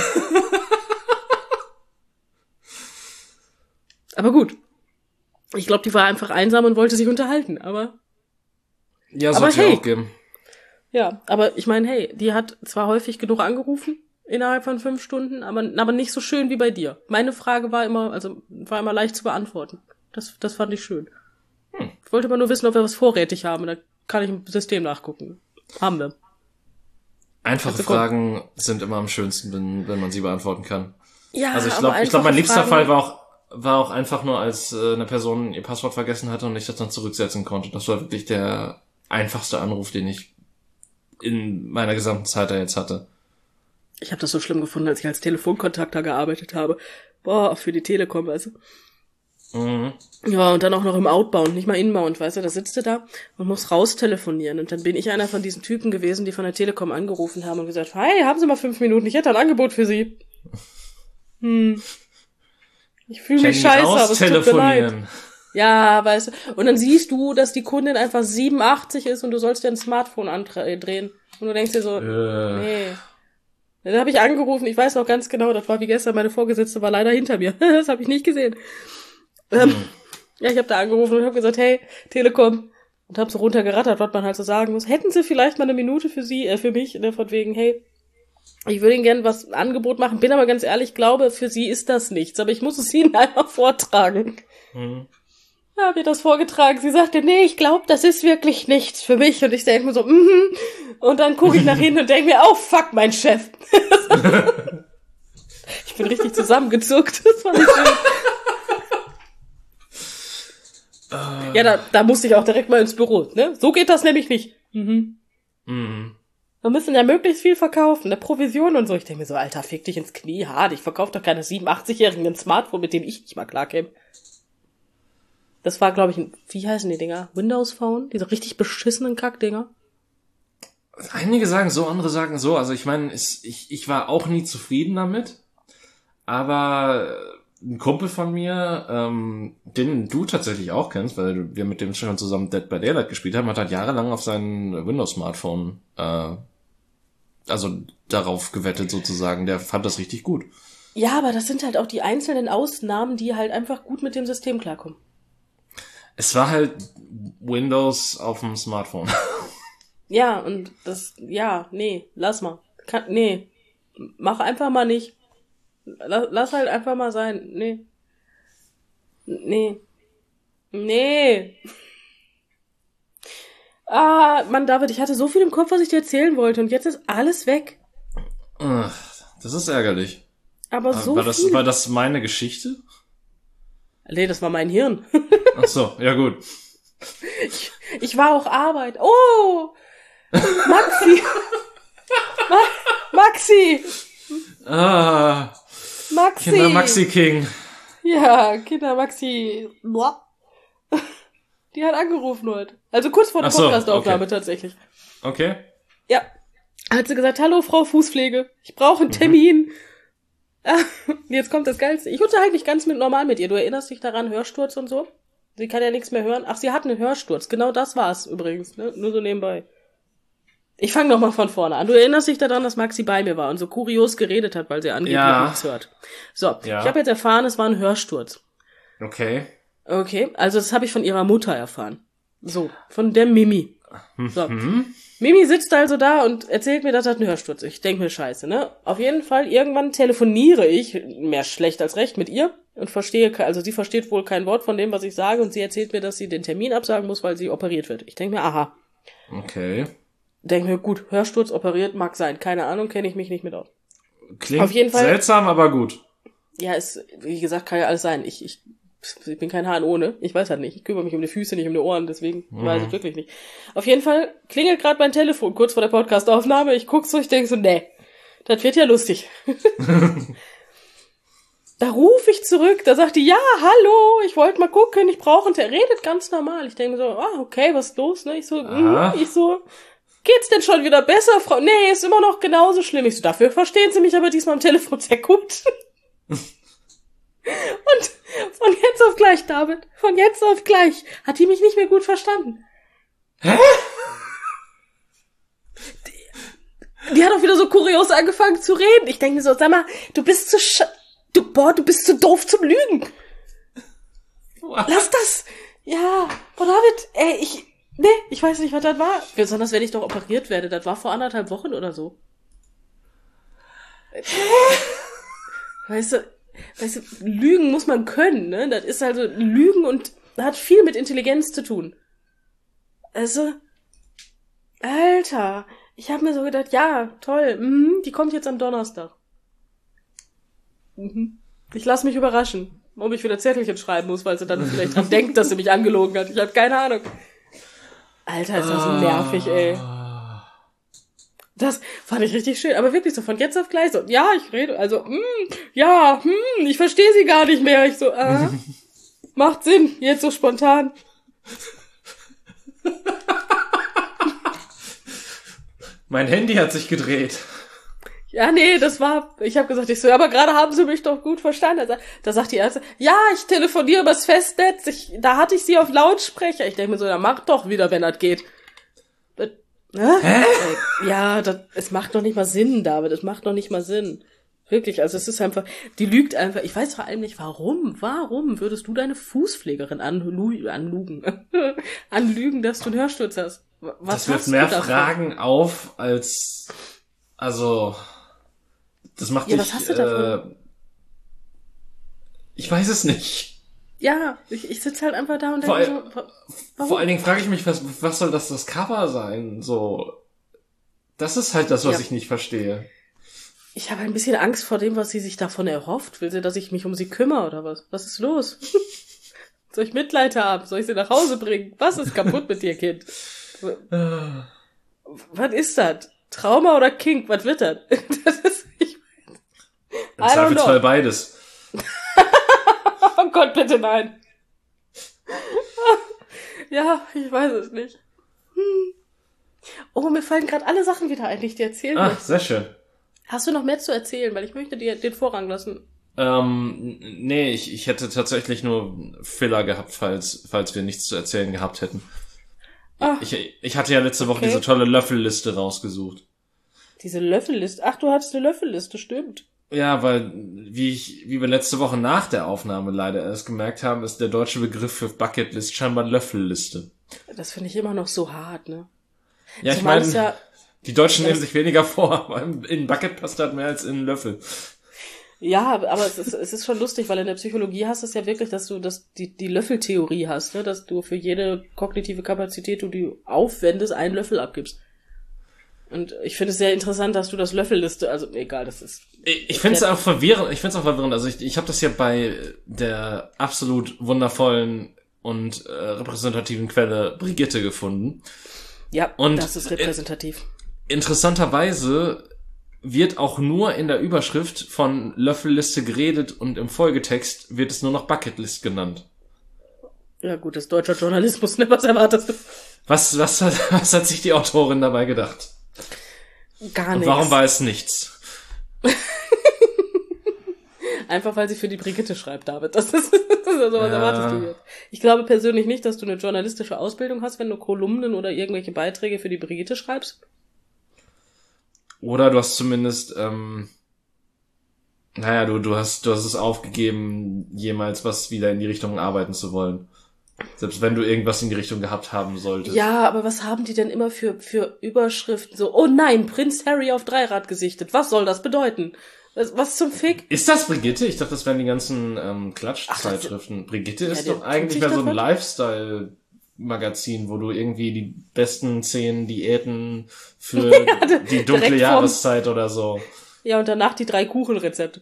Aber gut. Ich glaube, die war einfach einsam und wollte sich unterhalten, aber... Ja, sollte ja auch geben. Ja, aber ich meine, hey, die hat zwar häufig genug angerufen, innerhalb von 5 Stunden, aber nicht so schön wie bei dir. Meine Frage war immer leicht zu beantworten. Das fand ich schön. Ich wollte aber nur wissen, ob wir was vorrätig haben, da kann ich im System nachgucken. Haben wir. Einfache Fragen sind immer am schönsten, wenn man sie beantworten kann. Ja, also ich glaube, mein liebster Fall war auch einfach nur, als eine Person ihr Passwort vergessen hatte und ich das dann zurücksetzen konnte. Das war wirklich der einfachste Anruf, den ich in meiner gesamten Zeit da jetzt hatte. Ich habe das so schlimm gefunden, als ich als Telefonkontakter gearbeitet habe. Boah, für die Telekom, weißt du. Mhm. Ja, und dann auch noch im Outbound, nicht mal Inbound, weißt du, da sitzt du da und muss raus telefonieren. Und dann bin ich einer von diesen Typen gewesen, die von der Telekom angerufen haben und gesagt, hey, haben Sie mal 5 Minuten, ich hätte ein Angebot für Sie. Ich fühle mich scheiße, aber es tut mir leid. Ja, weißt du. Und dann siehst du, dass die Kundin einfach 87 ist und du sollst dir ein Smartphone drehen. Und du denkst dir so, nee. Dann habe ich angerufen, ich weiß noch ganz genau, das war wie gestern, meine Vorgesetzte war leider hinter mir. Das habe ich nicht gesehen. Ja, ich habe da angerufen und habe gesagt, hey, Telekom. Und habe so runtergerattert, was man halt so sagen muss. Hätten Sie vielleicht mal eine Minute für mich, ne, von wegen, hey, ich würde Ihnen gerne ein Angebot machen, bin aber ganz ehrlich, glaube, für Sie ist das nichts. Aber ich muss es Ihnen einmal vortragen. Ja, hab ihr das vorgetragen. Sie sagte, nee, ich glaube, das ist wirklich nichts für mich. Und ich denke mir so, Und dann gucke ich nach hinten und denke mir, oh, fuck, mein Chef. Ich bin richtig zusammengezuckt. Das war nicht schön. Ja, da musste ich auch direkt mal ins Büro, ne? So geht das nämlich nicht. Wir müssen ja möglichst viel verkaufen, eine Provision und so. Ich denke mir so, Alter, fick dich ins Knie, hart. Ich verkaufe doch keine 87-Jährigen ein Smartphone, mit dem ich nicht mal klarkäme. Das war, glaube ich, wie heißen die Dinger? Windows Phone? Diese richtig beschissenen Kackdinger? Einige sagen so, andere sagen so. Also ich meine, ich war auch nie zufrieden damit. Aber ein Kumpel von mir, den du tatsächlich auch kennst, weil wir mit dem schon zusammen Dead by Daylight gespielt haben, hat halt jahrelang auf sein Windows-Smartphone also darauf gewettet sozusagen. Der fand das richtig gut. Ja, aber das sind halt auch die einzelnen Ausnahmen, die halt einfach gut mit dem System klarkommen. Es war halt Windows auf dem Smartphone. Ja, und lass mal. Nee, mach einfach mal nicht. Lass halt einfach mal sein. Nee. Mann, David, ich hatte so viel im Kopf, was ich dir erzählen wollte und jetzt ist alles weg. Das ist ärgerlich. Aber so viel. War das meine Geschichte? Nee, das war mein Hirn. Ach so, ja gut. Ich war auch Arbeit. Oh! Maxi! Maxi! Maxi! Kinder Maxi King. Ja, Kinder Maxi. Die hat angerufen heute. Also kurz vor der Podcastaufnahme tatsächlich. Okay. Ja. Hat sie gesagt, hallo Frau Fußpflege, ich brauche einen Termin. Jetzt kommt das Geilste. Ich unterhalte mich ganz normal mit ihr. Du erinnerst dich daran, Hörsturz und so? Sie kann ja nichts mehr hören. Ach, sie hat einen Hörsturz. Genau das war's übrigens, ne? Nur so nebenbei. Ich fange nochmal von vorne an. Du erinnerst dich daran, dass Maxi bei mir war und so kurios geredet hat, weil sie angeblich nichts hört. So, Ich habe jetzt erfahren, es war ein Hörsturz. Okay, also das habe ich von ihrer Mutter erfahren. So, von der Mimi. So. Mimi sitzt also da und erzählt mir, dass das ein Hörsturz ist. Ich denke mir, scheiße, ne? Auf jeden Fall, irgendwann telefoniere ich, mehr schlecht als recht, mit ihr und sie versteht wohl kein Wort von dem, was ich sage und sie erzählt mir, dass sie den Termin absagen muss, weil sie operiert wird. Ich denke mir, aha. Okay. Denke mir, gut, Hörsturz, operiert, mag sein. Keine Ahnung, kenne ich mich nicht mit aus. Klingt auf jeden Fall, seltsam, aber gut. Ja, wie gesagt, kann ja alles sein. Ich bin kein HNO, ne? Ich weiß halt nicht. Ich kümmere mich um die Füße, nicht um die Ohren, deswegen weiß ich wirklich nicht. Auf jeden Fall klingelt gerade mein Telefon, kurz vor der Podcastaufnahme. Ich guck so, ich denke so, nee, das wird ja lustig. Da rufe ich zurück, da sagt die, ja, hallo, ich wollte mal gucken, ich brauche der redet ganz normal. Ich denke so, okay, was ist los, ne? Ich so, geht's denn schon wieder besser, Frau? Nee, ist immer noch genauso schlimm. Ich so, dafür verstehen Sie mich aber diesmal am Telefon sehr gut. Und von jetzt auf gleich, David, von jetzt auf gleich hat die mich nicht mehr gut verstanden. Hä? Die hat auch wieder so kurios angefangen zu reden. Ich denke mir so, sag mal, du bist du bist zu doof zum Lügen. Lass das. Ja, David, ich weiß nicht, was das war. Besonders wenn ich doch operiert werde. Das war vor 1,5 Wochen oder so. Weißt du, Lügen muss man können, ne? Das ist also Lügen und hat viel mit Intelligenz zu tun. Also, Alter, ich habe mir so gedacht, ja, toll, die kommt jetzt am Donnerstag. Ich lasse mich überraschen, ob ich wieder Zettelchen schreiben muss, weil sie dann vielleicht dran denkt, dass sie mich angelogen hat. Ich habe keine Ahnung. Alter, ist das so nervig, ey. Das fand ich richtig schön, aber wirklich so von jetzt auf gleich so, ja, ich rede, also, ich verstehe sie gar nicht mehr. Ich so, macht Sinn, jetzt so spontan. Mein Handy hat sich gedreht. Ja, nee, ich habe gesagt, aber gerade haben sie mich doch gut verstanden. Da sagt die Ärzte, ja, ich telefoniere übers Festnetz, da hatte ich sie auf Lautsprecher. Ich denke mir so, dann mach doch wieder, wenn das geht. Hä? Ja, es macht doch nicht mal Sinn, David, es macht doch nicht mal Sinn. Wirklich, also es ist einfach, die lügt einfach, ich weiß vor allem nicht, warum würdest du deine Fußpflegerin anlügen, dass du einen Hörsturz hast? Was das wirft mehr Fragen auf, als, also, das macht dich, was hast du davon? Ich weiß es nicht. Ja, ich sitze halt einfach da und denke so, warum? Vor allen Dingen frage ich mich, was soll das Cover sein? So, das ist halt das, was ich nicht verstehe. Ich habe ein bisschen Angst vor dem, was sie sich davon erhofft. Will sie, dass ich mich um sie kümmere oder was? Was ist los? Soll ich Mitleid haben? Soll ich sie nach Hause bringen? Was ist kaputt mit dir, Kind? Was ist das? Trauma oder Kink? Was wird das? Das ist, im Zweifelsfall beides. Oh Gott, bitte nein. Ja, ich weiß es nicht. Oh, mir fallen gerade alle Sachen wieder ein, die ich dir erzählen möchte. Sehr schön. Hast du noch mehr zu erzählen? Weil ich möchte dir den Vorrang lassen. Nee, ich hätte tatsächlich nur Filler gehabt, falls wir nichts zu erzählen gehabt hätten. Ich hatte ja letzte Woche diese tolle Löffelliste rausgesucht. Diese Löffelliste. Ach, du hattest eine Löffelliste, stimmt. Ja, weil, wie wir letzte Woche nach der Aufnahme leider erst gemerkt haben, ist der deutsche Begriff für Bucketlist scheinbar Löffelliste. Das finde ich immer noch so hart, ne? Ja, ich meine, die Deutschen nehmen sich weniger vor, weil in Bucket passt halt mehr als in einen Löffel. Ja, aber es ist schon lustig, weil in der Psychologie hast du es ja wirklich, dass du die Löffeltheorie hast, ne? Dass du für jede kognitive Kapazität, die du aufwendest, einen Löffel abgibst. Und ich finde es sehr interessant, dass du das Löffelliste, also egal, das ist... Ich finde es auch verwirrend. Also ich habe das ja bei der absolut wundervollen und repräsentativen Quelle Brigitte gefunden. Ja, und das ist repräsentativ. Interessanterweise wird auch nur in der Überschrift von Löffelliste geredet und im Folgetext wird es nur noch Bucketlist genannt. Ja gut, das ist deutscher Journalismus, ne? Was erwartest du? Was hat sich die Autorin dabei gedacht? Gar nichts. Und warum war es nichts? Einfach weil sie für die Brigitte schreibt, David. Das ist was erwartest du jetzt? Ich glaube persönlich nicht, dass du eine journalistische Ausbildung hast, wenn du Kolumnen oder irgendwelche Beiträge für die Brigitte schreibst. Oder du hast zumindest, du hast es aufgegeben, jemals was wieder in die Richtung arbeiten zu wollen. Selbst wenn du irgendwas in die Richtung gehabt haben solltest. Ja, aber was haben die denn immer für Überschriften? So, oh nein, Prinz Harry auf Dreirad gesichtet. Was soll das bedeuten? Was zum Fick? Ist das Brigitte? Ich dachte, das wären die ganzen Klatschzeitschriften. Brigitte ist doch eigentlich mehr so ein Lifestyle-Magazin, wo du irgendwie die besten 10 Diäten für die dunkle Jahreszeit oder so. Ja, und danach die 3 Kuchenrezepte.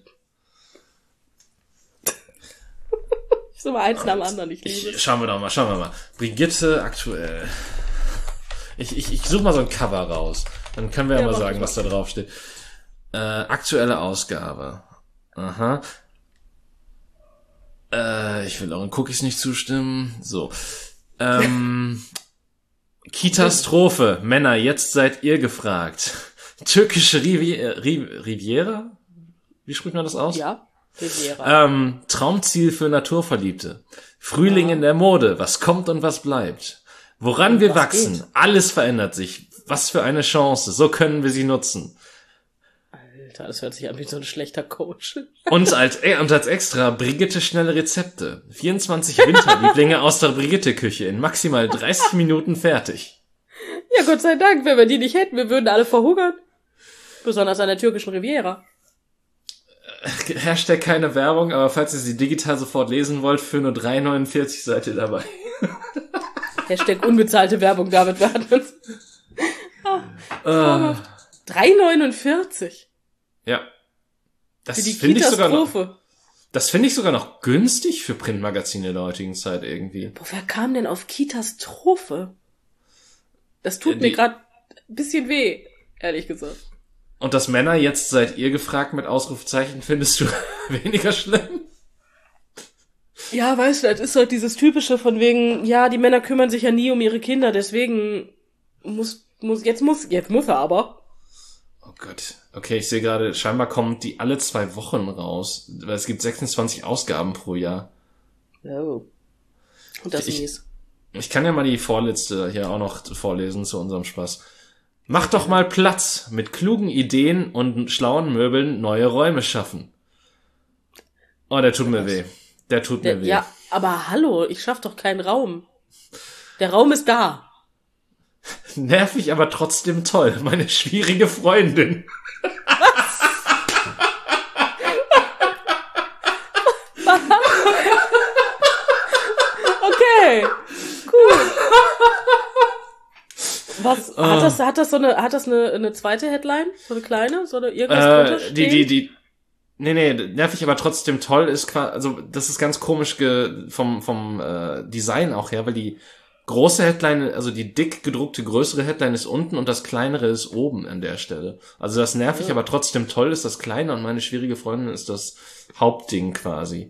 So mal eins nach dem anderen, ich liebe es. Schauen wir mal. Brigitte aktuell. Ich suche mal so ein Cover raus. Dann können wir ja mal sagen, was da drauf steht. Aktuelle Ausgabe. Aha. Ich will auch in Cookies nicht zustimmen. So. Kitastrophe. Männer, jetzt seid ihr gefragt. Türkische Riviera? Wie spricht man das aus? Ja. Riviera. Traumziel für Naturverliebte. Frühling in der Mode. Was kommt und was bleibt. Woran wir wachsen. Geht? Alles verändert sich. Was für eine Chance. So können wir sie nutzen. Alter, das hört sich an wie so ein schlechter Coach. Und als extra Brigitte schnelle Rezepte. 24 Winterlieblinge aus der Brigitte-Küche in maximal 30 Minuten fertig. Ja, Gott sei Dank. Wenn wir die nicht hätten, wir würden alle verhungern. Besonders an der türkischen Riviera. Hashtag keine Werbung, aber falls ihr sie digital sofort lesen wollt, für nur 3,49 seid ihr dabei. Hashtag unbezahlte Werbung, David Wertmann. 3,49. Ja. Das finde ich sogar noch günstig für Printmagazine der heutigen Zeit irgendwie. Boah, wer kam denn auf Kitastrophe? Das tut mir gerade ein bisschen weh, ehrlich gesagt. Und dass Männer jetzt seid ihr gefragt mit Ausrufezeichen, findest du weniger schlimm? Ja, weißt du, das ist halt dieses typische von wegen, ja, die Männer kümmern sich ja nie um ihre Kinder, deswegen jetzt muss er aber. Oh Gott. Okay, ich sehe gerade, scheinbar kommt die alle 2 Wochen raus, weil es gibt 26 Ausgaben pro Jahr. Oh. Und das ist mies. Ich kann ja mal die vorletzte hier auch noch vorlesen zu unserem Spaß. Macht doch mal Platz, mit klugen Ideen und schlauen Möbeln neue Räume schaffen. Oh, der tut mir weh. Ja, aber hallo, ich schaff doch keinen Raum. Der Raum ist da. Nervig, aber trotzdem toll. Meine schwierige Freundin. Was? Okay, gut. Was hat das eine zweite Headline, so eine kleine, so eine irgendwas drunter stehen? Nee, nervig, aber trotzdem toll ist quasi, also das ist ganz komisch vom Design auch her, weil die große Headline, also die dick gedruckte größere Headline ist unten und das kleinere ist oben an der Stelle. Also das nervig, aber trotzdem toll ist das kleine und meine schwierige Freundin ist das Hauptding quasi.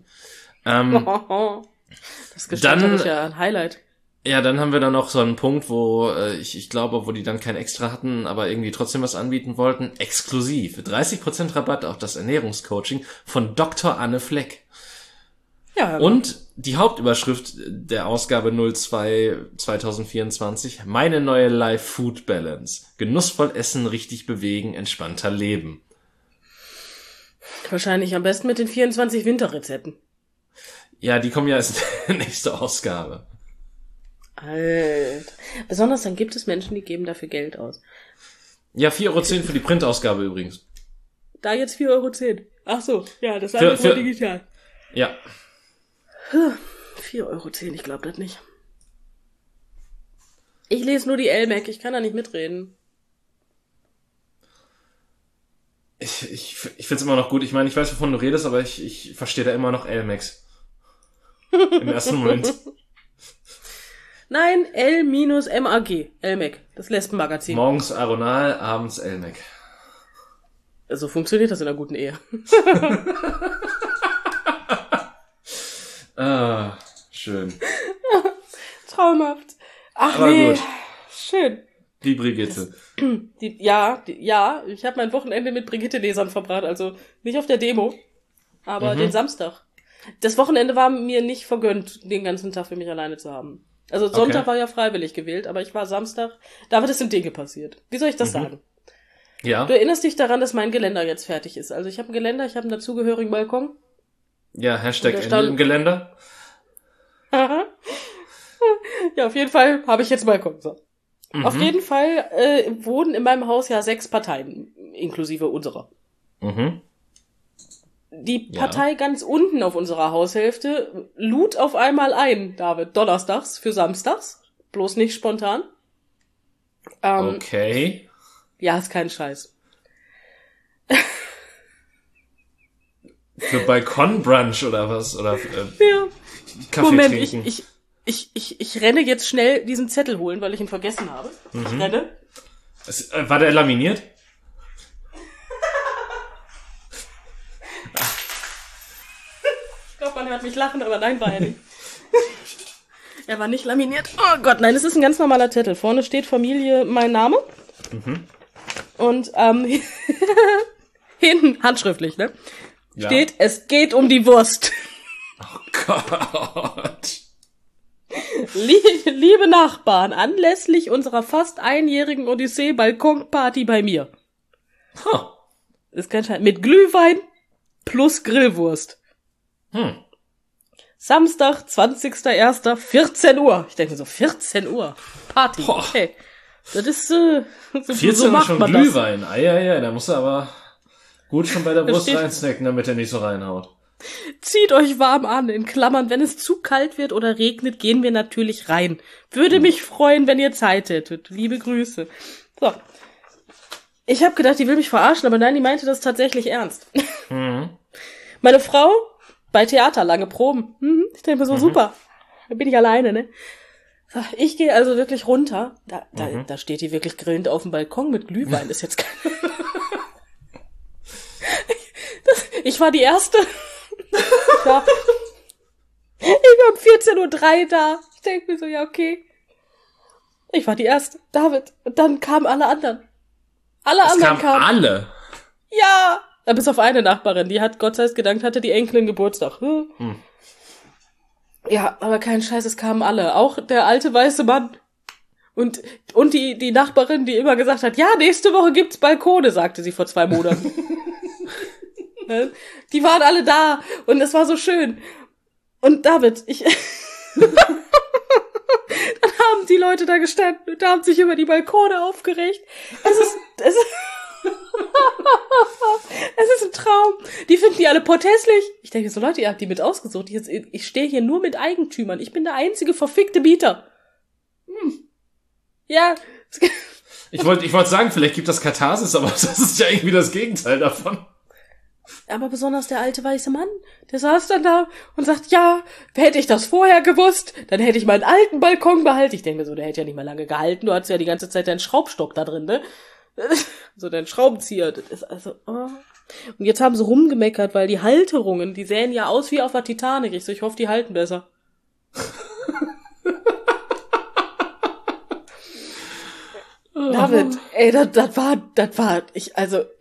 Das gestaltet ist ja ein Highlight. Ja, dann haben wir da noch so einen Punkt, wo ich glaube, wo die dann kein Extra hatten, aber irgendwie trotzdem was anbieten wollten. Exklusiv. 30% Rabatt auf das Ernährungscoaching von Dr. Anne Fleck. Ja. Und die Hauptüberschrift der Ausgabe 02 2024, meine neue Life-Food-Balance. Genussvoll essen, richtig bewegen, entspannter leben. Wahrscheinlich am besten mit den 24 Winterrezepten. Ja, die kommen ja als nächste Ausgabe. Alter. Besonders dann gibt es Menschen, die geben dafür Geld aus. Ja, 4,10 € für die Printausgabe übrigens. Da jetzt 4,10 €. Ach so, ja, das andere war digital. Ja. 4,10 €, ich glaube das nicht. Ich lese nur die LMAC, ich kann da nicht mitreden. Ich find's immer noch gut. Ich meine, ich weiß, wovon du redest, aber ich verstehe da immer noch LMAX. Im ersten Moment. Nein, L-MAG. LMAC, das Lesbenmagazin. Morgens Aronal, abends LMAC. So funktioniert das in einer guten Ehe. Ah, schön. Traumhaft. Ach aber nee, gut. Schön. Die Brigitte. Ja, ich habe mein Wochenende mit Brigitte-Lesern verbracht, also nicht auf der Demo, aber den Samstag. Das Wochenende war mir nicht vergönnt, den ganzen Tag für mich alleine zu haben. Also Sonntag war ja freiwillig gewählt, aber ich war Samstag, da sind Dinge passiert. Wie soll ich das sagen? Ja. Du erinnerst dich daran, dass mein Geländer jetzt fertig ist. Also ich habe ein Geländer, ich habe einen dazugehörigen Balkon. Ja, Hashtag Ende im Geländer. Ja, auf jeden Fall habe ich jetzt einen Balkon. So. Auf jeden Fall wohnen in meinem Haus ja 6 Parteien, inklusive unserer. Die Partei ganz unten auf unserer Haushälfte lud auf einmal ein, David, donnerstags für samstags. Bloß nicht spontan. Okay. Ja, ist kein Scheiß. Für Balkonbrunch oder was? Oder ja. Kaffee Moment, trinken. ich renne jetzt schnell diesen Zettel holen, weil ich ihn vergessen habe. Ich renne. War der laminiert? Ich glaube, man hört mich lachen, aber nein, war er nicht. Er war nicht laminiert. Oh Gott, nein, es ist ein ganz normaler Zettel. Vorne steht Familie, mein Name. Und hinten, handschriftlich, ne? Ja. Steht, es geht um die Wurst. Oh Gott. Liebe Nachbarn, anlässlich unserer fast einjährigen Odyssee-Balkonparty bei mir. Huh. Ist kein Schein. Mit Glühwein plus Grillwurst. Samstag, 20.01., 14 Uhr. Ich denke mir so, 14 Uhr. Party. Boah. Okay. Das ist so 14 macht schon man Glühwein. Ja, da musst du aber gut schon bei der Wurst steht- reinsnacken, damit er nicht so reinhaut. das. Zieht euch warm an, in Klammern. Wenn es zu kalt wird oder regnet, gehen wir natürlich rein. Würde mich freuen, wenn ihr Zeit hättet. Liebe Grüße. So. Ich habe gedacht, die will mich verarschen, aber nein, die meinte das tatsächlich ernst. Meine Frau, bei Theater, lange Proben. Ich denke mir so, super. Da bin ich alleine, ne? So, ich gehe also wirklich runter. Da steht die wirklich grillend auf dem Balkon mit Glühwein. Ist jetzt kein... Ich war die Erste. Ich war um 14:03 Uhr da. Ich denke mir so, ja, okay. Ich war die Erste. David. Und dann kamen alle anderen. Alle Es anderen kamen kamen. alle. Ja. Bis auf eine Nachbarin, die hat, Gott sei Dank, hatte die Enkelin Geburtstag. Ja, aber kein Scheiß, es kamen alle. Auch der alte weiße Mann. Und die Nachbarin, die immer gesagt hat, ja, nächste Woche gibt's Balkone, sagte sie vor 2 Monaten. Die waren alle da und es war so schön. Und David, dann haben die Leute da gestanden und haben sich über die Balkone aufgeregt. Es ist ein Traum. Die finden die alle potthässlich. Ich denke so, Leute, ihr habt die mit ausgesucht. Ich stehe hier nur mit Eigentümern. Ich bin der einzige verfickte Mieter. Ja. Ich wollte sagen, vielleicht gibt das Katharsis, aber das ist ja irgendwie das Gegenteil davon. Aber besonders der alte weiße Mann, der saß dann da und sagt, ja, hätte ich das vorher gewusst, dann hätte ich meinen alten Balkon behalten. Ich denke mir so, der hätte ja nicht mal lange gehalten. Du hattest ja die ganze Zeit deinen Schraubstock da drin, ne? So dein Schraubenzieher. Das ist also, oh. Und jetzt haben sie rumgemeckert, weil die Halterungen, die sähen ja aus wie auf der Titanic. Ich so, ich hoffe, die halten besser. David, ey, das war, ich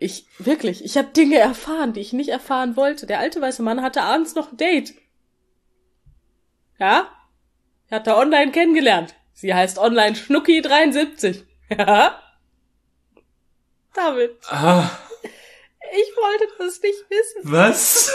habe Dinge erfahren, die ich nicht erfahren wollte. Der alte weiße Mann hatte abends noch ein Date. Ja? Hat er online kennengelernt. Sie heißt online Schnucki73. Ja? David. Ah. Ich wollte das nicht wissen. Was?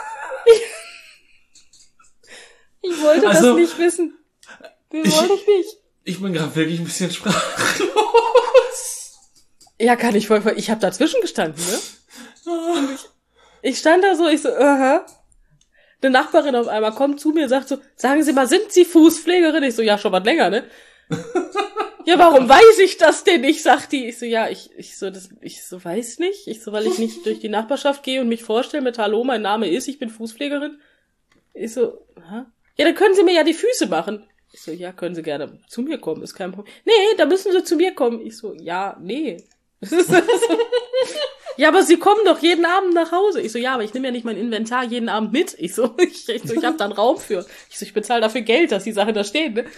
Ich wollte das nicht wissen. Das wollte ich nicht. Ich bin gerade wirklich ein bisschen sprachlos. Ja, kann ich voll. Ich habe dazwischen gestanden, ne? Ich stand da so, ich so, Eine Nachbarin auf einmal kommt zu mir, sagt so, sagen Sie mal, sind Sie Fußpflegerin? Ich so, ja, schon was länger, ne? Ja, warum weiß ich das denn nicht, sagt die. Ich so, ja, ich weiß nicht. Ich so, weil ich nicht durch die Nachbarschaft gehe und mich vorstelle mit Hallo, mein Name ist, ich bin Fußpflegerin. Ich so, hä? Ja, dann können Sie mir ja die Füße machen. Ich so, ja, können Sie gerne zu mir kommen, ist kein Problem. Nee, da müssen Sie zu mir kommen. Ich so, ja, nee. Ja, aber Sie kommen doch jeden Abend nach Hause. Ich so, ja, aber ich nehme ja nicht mein Inventar jeden Abend mit. Ich habe da einen Raum für. Ich bezahle dafür Geld, dass die Sachen da stehen, ne?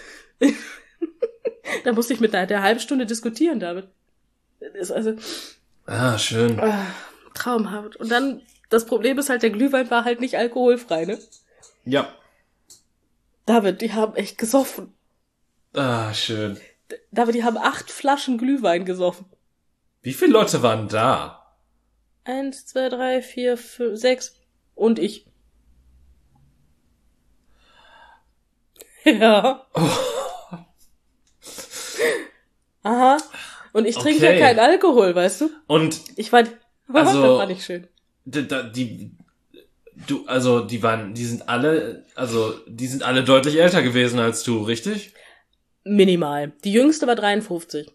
Da musste ich mit der halben Stunde diskutieren, David. Das ist also... schön. Traumhaft. Und dann, das Problem ist halt, der Glühwein war halt nicht alkoholfrei, ne? Ja. David, die haben echt gesoffen. Schön. David, die haben 8 Flaschen Glühwein gesoffen. Wie viele Leute waren da? 1, 2, 3, 4, 5, 6 und ich. Ja. Oh. Aha. Und ich trinke ja keinen Alkohol, weißt du? Und ich war, das war nicht schön. Die sind alle deutlich älter gewesen als du, richtig? Minimal. Die jüngste war 53.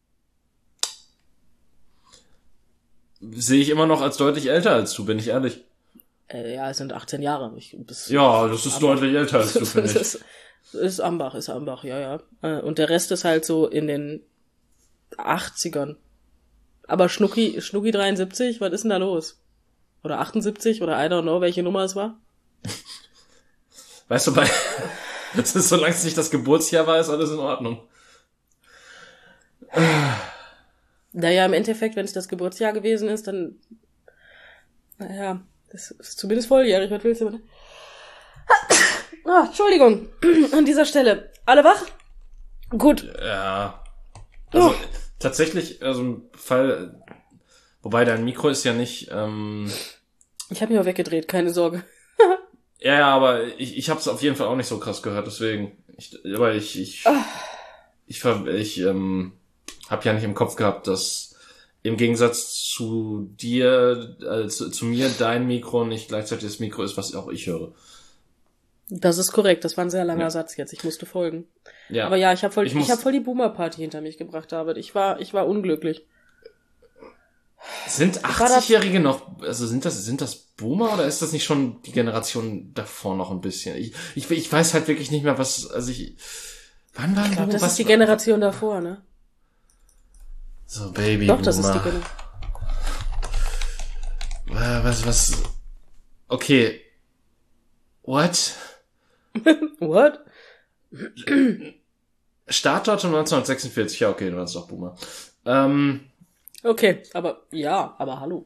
Sehe ich immer noch als deutlich älter als du, bin ich ehrlich. Ja, es sind 18 Jahre. Das ist deutlich älter als du, finde ich. Ist Ambach, ja. Und der Rest ist halt so in den 80ern. Aber Schnucki 73, was ist denn da los? Oder 78 oder I don't know, welche Nummer es war? Weißt du, das ist, solange es nicht das Geburtsjahr war, ist alles in Ordnung. Naja, im Endeffekt, wenn es das Geburtsjahr gewesen ist, dann, naja, das ist zumindest volljährig, was willst du? Entschuldigung, an dieser Stelle. Alle wach? Gut. Ja. Also, tatsächlich, also im Fall, wobei dein Mikro ist ja nicht, Ich habe mich auch weggedreht, keine Sorge. Ja, aber ich habe es auf jeden Fall auch nicht so krass gehört, deswegen, ich habe ja nicht im Kopf gehabt, dass im Gegensatz zu dir, zu mir, dein Mikro nicht gleichzeitig das Mikro ist, was auch ich höre. Das ist korrekt, das war ein sehr langer Satz jetzt, ich musste folgen. Ja. Aber ja, ich hab voll die Boomer-Party hinter mich gebracht, David. Ich war unglücklich. Sind 80-Jährige noch, also sind das Boomer oder ist das nicht schon die Generation davor noch ein bisschen? Ich weiß halt wirklich nicht mehr, wann war ich glaube, das ist die Generation davor, ne? So, Baby Doch, Boomer. das ist die Generation. Was? Okay. What? What? Startdatum 1946, ja, okay, du warst doch Boomer. Okay, aber hallo.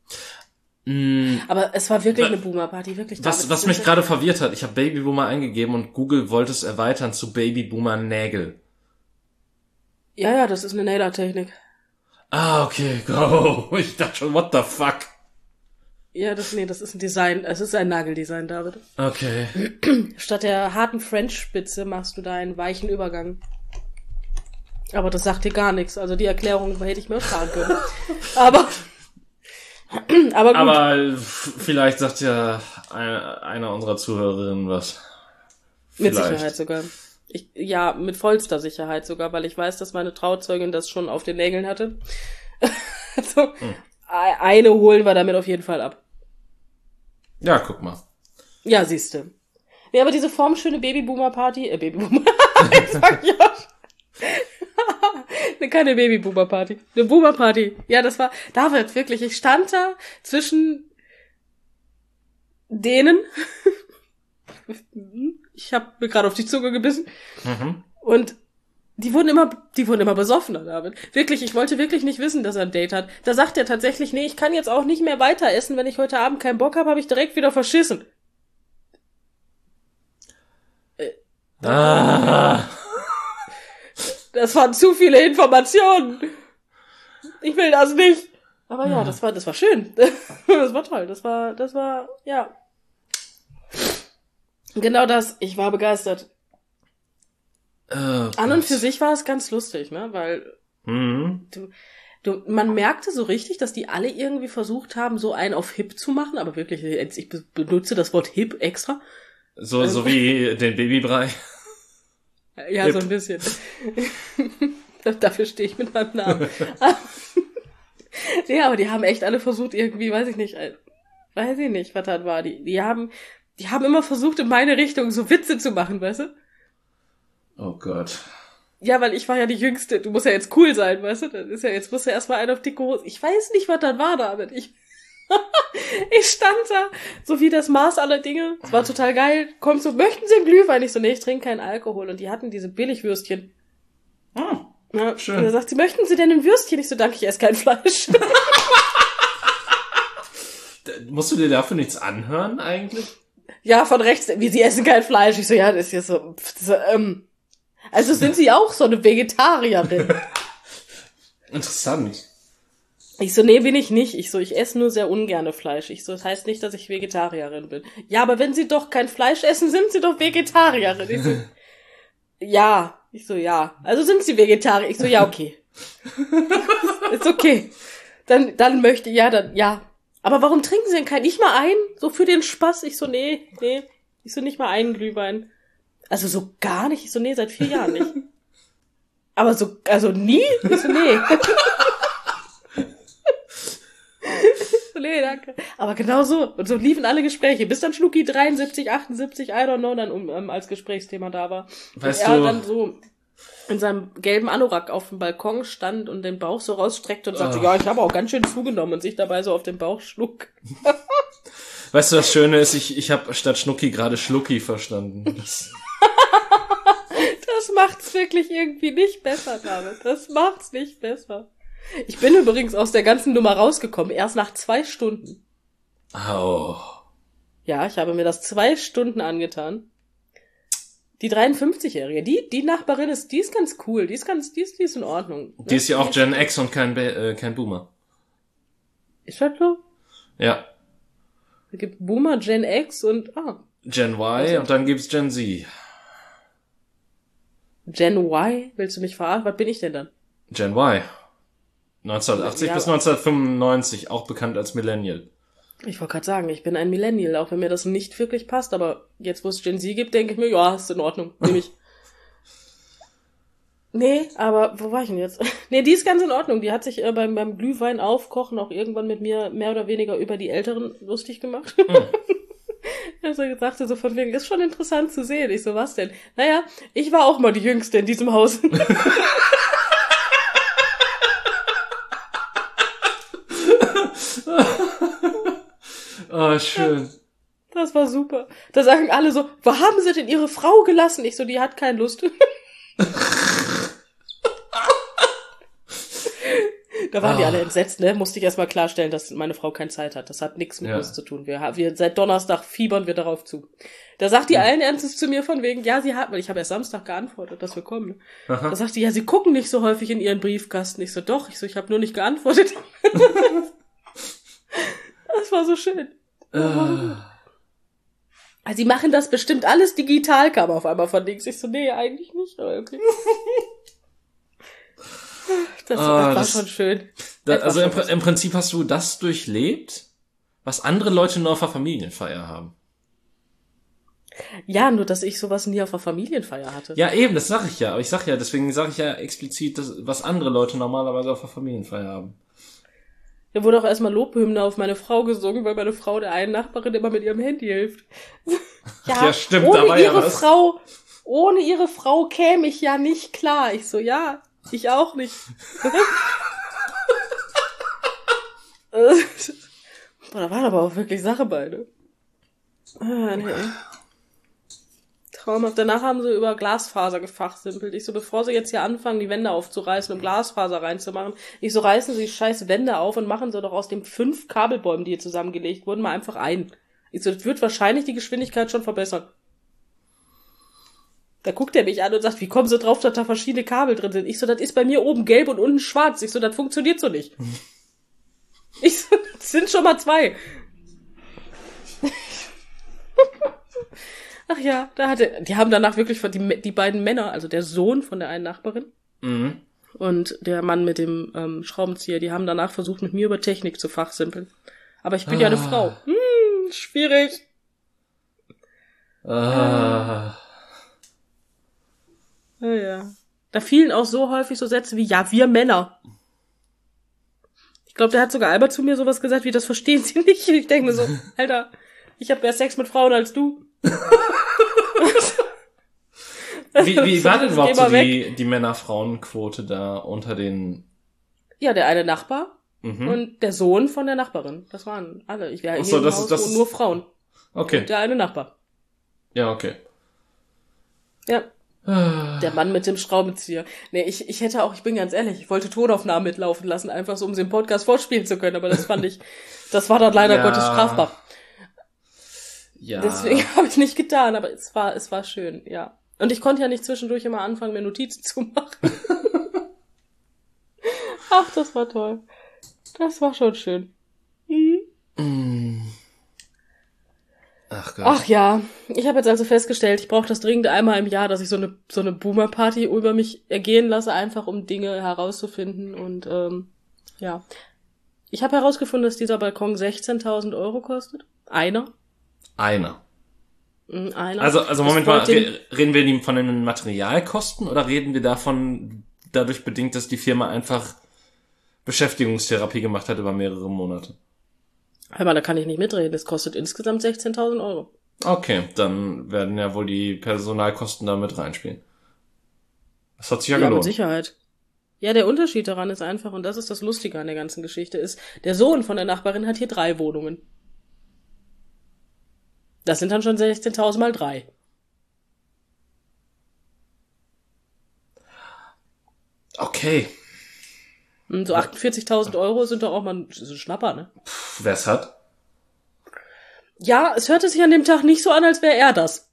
Aber es war wirklich eine Boomer-Party, wirklich. Was mich gerade verwirrt hat, ich habe Babyboomer eingegeben und Google wollte es erweitern zu Babyboomer-Nägel. Ja, das ist eine Nader-Technik. Okay, go. Ich dachte schon, what the fuck? Ja, das ist ein Design, es ist ein Nageldesign, David. Okay. Statt der harten French-Spitze machst du da einen weichen Übergang. Aber das sagt dir gar nichts, also die Erklärung hätte ich mir auch sparen können. Aber gut. Aber vielleicht sagt ja einer unserer Zuhörerinnen was. Vielleicht. Mit Sicherheit sogar. Mit vollster Sicherheit sogar, weil ich weiß, dass meine Trauzeugin das schon auf den Nägeln hatte. Also, eine holen wir damit auf jeden Fall ab. Ja, guck mal. Ja, siehste. Nee, aber diese formschöne Babyboomer-Party, Babyboomer, jetzt sag ich auch. Keine Babyboomer-Party, eine Boomer-Party. Ja, das war, David, wirklich, ich stand da zwischen denen, ich habe mir gerade auf die Zunge gebissen, und die wurden immer besoffener, David. Wirklich, ich wollte wirklich nicht wissen, dass er ein Date hat. Da sagt er tatsächlich, nee, ich kann jetzt auch nicht mehr weiter essen, wenn ich heute Abend keinen Bock habe, habe ich direkt wieder verschissen. Ah. Das waren zu viele Informationen. Ich will das nicht. Aber ja, das war schön. Das war toll. Das war, ja. Genau das. Ich war begeistert. An und für sich war es ganz lustig, ne, weil man merkte so richtig, dass die alle irgendwie versucht haben, so einen auf hip zu machen, aber wirklich, ich benutze das Wort hip extra. So wie den Babybrei. Ja, hip. So ein bisschen. Dafür stehe ich mit meinem Namen. Ja, aber die haben echt alle versucht, irgendwie, weiß ich nicht, was das war. Die haben immer versucht, in meine Richtung so Witze zu machen, weißt du? Oh Gott. Ja, weil ich war ja die Jüngste. Du musst ja jetzt cool sein, weißt du? Das ist ja, jetzt musst du erstmal einen auf dicke Hose. Ich weiß nicht, was das war damit. Ich stand da, so wie das Maß aller Dinge. Es war total geil. Kommst du, möchten Sie einen Glühwein? Ich so, nee, ich trinke keinen Alkohol. Und die hatten diese Billigwürstchen. Ja, schön. Und er sagt, möchten Sie denn ein Würstchen? Ich so, danke, ich esse kein Fleisch. Musst du dir dafür nichts anhören, eigentlich? Ja, von rechts, wie Sie essen kein Fleisch. Ich so, ja, das ist ja so, also sind Sie auch so eine Vegetarierin? Interessant. Ich so, nee, bin ich nicht. Ich so, ich esse nur sehr ungerne Fleisch. Ich so, das heißt nicht, dass ich Vegetarierin bin. Ja, aber wenn Sie doch kein Fleisch essen, sind Sie doch Vegetarierin. Ich so, ja. Ich so, ja. Also sind Sie Vegetarier? Ich so, ja, okay. Ist okay. Dann möchte, ja. Aber warum trinken Sie denn keinen? Nicht mal einen? So für den Spaß? Ich so, nee. Ich so, nicht mal einen Glühwein. Also so gar nicht. Ich so, nee, seit 4 Jahren nicht. Aber so, also nie? Ich so, nee. Nee, danke. Aber genau so. Und so liefen alle Gespräche. Bis dann Schnucki 73, 78, I don't know, dann als Gesprächsthema da war. Weißt und er du, dann so in seinem gelben Anorak auf dem Balkon stand und den Bauch so rausstreckte und sagte, ja, ich habe auch ganz schön zugenommen und sich dabei so auf den Bauch schlug. Weißt du, was Schöne ist? Ich habe statt Schnucki gerade Schlucki verstanden. Das macht's wirklich irgendwie nicht besser, David. Das macht's nicht besser. Ich bin übrigens aus der ganzen Nummer rausgekommen, erst nach 2 Stunden. Oh. Ja, ich habe mir das 2 Stunden angetan. Die 53-Jährige, die Nachbarin die ist ganz cool, die ist in Ordnung. Die ist ja auch Gen X und kein Boomer. Ist das so? Ja. Es gibt Boomer, Gen X und, Gen Y und dann gibt's Gen Z. Gen Y? Willst du mich verarschen? Was bin ich denn dann? Gen Y. 1980 bis 1995, auch bekannt als Millennial. Ich wollte gerade sagen, ich bin ein Millennial, auch wenn mir das nicht wirklich passt, aber jetzt, wo es Gen Z gibt, denke ich mir, ja, ist in Ordnung, nehme ich. Nee, aber wo war ich denn jetzt? Nee, die ist ganz in Ordnung. Die hat sich beim Glühwein aufkochen auch irgendwann mit mir mehr oder weniger über die Älteren lustig gemacht. Also sagte so von wegen, ist schon interessant zu sehen. Ich so, was denn? Naja, ich war auch mal die Jüngste in diesem Haus. Oh, schön. Das war super. Da sagen alle so, wo haben Sie denn Ihre Frau gelassen? Ich so, die hat keine Lust. Da waren die alle entsetzt, ne? Musste ich erstmal klarstellen, dass meine Frau keine Zeit hat. Das hat nichts mit uns zu tun. Wir seit Donnerstag fiebern wir darauf zu. Da sagt die allen Ernstes zu mir von wegen, ja, weil ich habe erst Samstag geantwortet, dass wir kommen. Da sagt die, ja, Sie gucken nicht so häufig in Ihren Briefkasten. Ich so, doch. Ich habe nur nicht geantwortet. Das war so schön. Also, sie machen das bestimmt alles digital, kam auf einmal von links. Ich so, nee, eigentlich nicht. Aber okay. Das war schon schön. Also im Prinzip hast du das durchlebt, was andere Leute nur auf der Familienfeier haben. Ja, nur dass ich sowas nie auf der Familienfeier hatte. Ja, eben, das sag ich ja. Aber deswegen sage ich ja explizit, was andere Leute normalerweise auf der Familienfeier haben. Da wurde auch erstmal Lobhymne auf meine Frau gesungen, weil meine Frau der einen Nachbarin immer mit ihrem Handy hilft. Ja, stimmt, da war ja was. Ohne ihre Frau käme ich ja nicht klar. Ich so, ja, ich auch nicht. Da waren aber auch wirklich Sache beide. Nee. Traumhaft. Danach haben sie über Glasfaser gefachsimpelt. Ich so, bevor sie jetzt hier anfangen, die Wände aufzureißen, um Glasfaser reinzumachen, ich so, reißen sie die scheiß Wände auf und machen sie doch aus den 5 Kabelbäumen, die hier zusammengelegt wurden, mal einfach ein. Ich so, das wird wahrscheinlich die Geschwindigkeit schon verbessern. Da guckt er mich an und sagt, wie kommen Sie drauf, dass da verschiedene Kabel drin sind? Ich so, das ist bei mir oben gelb und unten schwarz. Ich so, das funktioniert so nicht. Ich so, das sind schon mal 2. Ach ja, die haben danach wirklich die beiden Männer, also der Sohn von der einen Nachbarin und der Mann mit dem Schraubenzieher, die haben danach versucht, mit mir über Technik zu fachsimpeln. Aber ich bin ja eine Frau. Schwierig. Ja. Da fielen auch so häufig so Sätze wie, ja, wir Männer. Ich glaube, der hat sogar Albert zu mir sowas gesagt, wie, das verstehen Sie nicht. Ich denke mir so, Alter, ich habe mehr Sex mit Frauen als du. Wie war denn überhaupt so die Männer-Frauen-Quote da unter den... Ja, der eine Nachbar und der Sohn von der Nachbarin. Das waren alle. Ich wäre hier im Haus nur Frauen. Okay. Und der eine Nachbar. Ja, okay. Ja. Der Mann mit dem Schraubenzieher. Nee, ich hätte auch, ich bin ganz ehrlich, ich wollte Tonaufnahmen mitlaufen lassen, einfach so, um sie im Podcast vorspielen zu können, aber das war dann leider Gottes strafbar. Ja. Deswegen habe ich nicht getan, aber es war schön, ja. Und ich konnte ja nicht zwischendurch immer anfangen, mir Notizen zu machen. Ach, das war toll. Das war schon schön. Ach Gott. Ach ja, ich habe jetzt also festgestellt, ich brauche das dringend einmal im Jahr, dass ich so eine Boomer-Party über mich ergehen lasse, einfach um Dinge herauszufinden. Und ja, ich habe herausgefunden, dass dieser Balkon 16.000 € kostet. Einer. Einer. Also Moment mal, reden wir von den Materialkosten oder reden wir davon, dadurch bedingt, dass die Firma einfach Beschäftigungstherapie gemacht hat über mehrere Monate? Hör mal, da kann ich nicht mitreden. Das kostet insgesamt 16.000 €. Okay, dann werden ja wohl die Personalkosten da mit reinspielen. Das hat sich ja gelohnt. Mit Sicherheit. Ja, der Unterschied daran ist einfach, und das ist das Lustige an der ganzen Geschichte, ist, der Sohn von der Nachbarin hat hier 3 Wohnungen. Das sind dann schon 16.000 mal 3. Okay. Und so 48.000 € sind doch auch mal ein Schnapper, ne? Wer's hat? Ja, es hörte sich an dem Tag nicht so an, als wäre er das.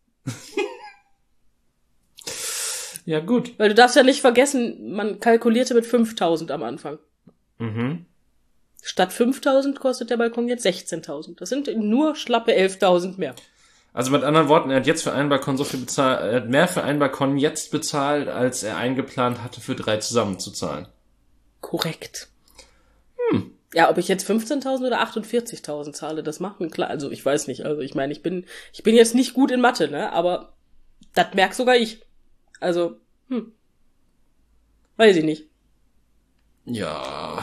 Ja, gut. Weil du darfst ja nicht vergessen, man kalkulierte mit 5.000 am Anfang. Statt 5.000 kostet der Balkon jetzt 16.000. Das sind nur schlappe 11.000 mehr. Also mit anderen Worten, er hat jetzt für einen Balkon so viel bezahlt, er hat mehr für einen Balkon jetzt bezahlt, als er eingeplant hatte, für 3 zusammen zu zahlen. Korrekt. Ja, ob ich jetzt 15.000 oder 48.000 zahle, das macht mir klar. Also ich weiß nicht. Also ich meine, ich bin jetzt nicht gut in Mathe, ne? Aber das merk sogar ich. Also, weiß ich nicht. Ja.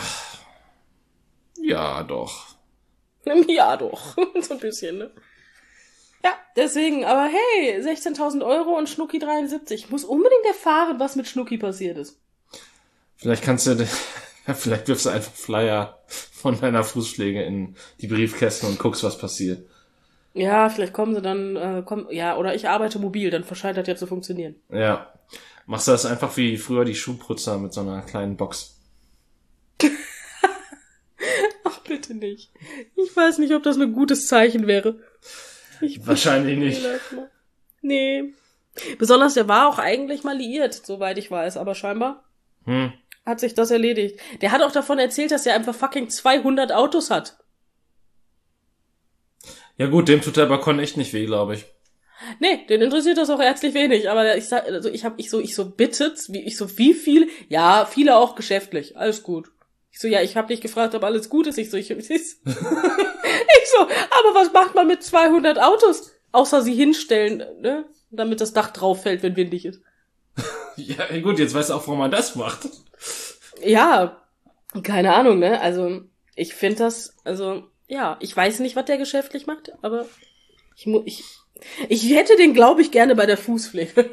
Ja, doch. Ja, doch. So ein bisschen, ne? Ja, deswegen, aber hey, 16.000 € und Schnucki 73. Ich muss unbedingt erfahren, was mit Schnucki passiert ist. Vielleicht vielleicht wirfst du einfach Flyer von deiner Fußpflege in die Briefkästen und guckst, was passiert. Ja, vielleicht kommen sie dann, oder ich arbeite mobil, dann scheint das ja zu funktionieren. Ja. Machst du das einfach wie früher die Schuhputzer mit so einer kleinen Box? Ach, bitte nicht. Ich weiß nicht, ob das ein gutes Zeichen wäre. Wahrscheinlich nicht. Nee. Besonders, der war auch eigentlich mal liiert, soweit ich weiß, aber scheinbar hat sich das erledigt. Der hat auch davon erzählt, dass er einfach fucking 200 Autos hat. Ja gut, dem tut der Balkon echt nicht weh, glaube ich. Nee, den interessiert das auch herzlich wenig, aber ich sag, also wie viel? Ja, viele auch geschäftlich, alles gut. Ich so, ja, ich habe dich gefragt, ob alles gut ist. Ich so, aber was macht man mit 200 Autos? Außer sie hinstellen, ne? Damit das Dach drauf fällt, wenn windig ist. Ja, gut, jetzt weißt du auch, warum man das macht. Ja, keine Ahnung, ne? Also, ich finde das, also, ja, ich weiß nicht, was der geschäftlich macht, aber ich hätte den, glaube ich, gerne bei der Fußpflege.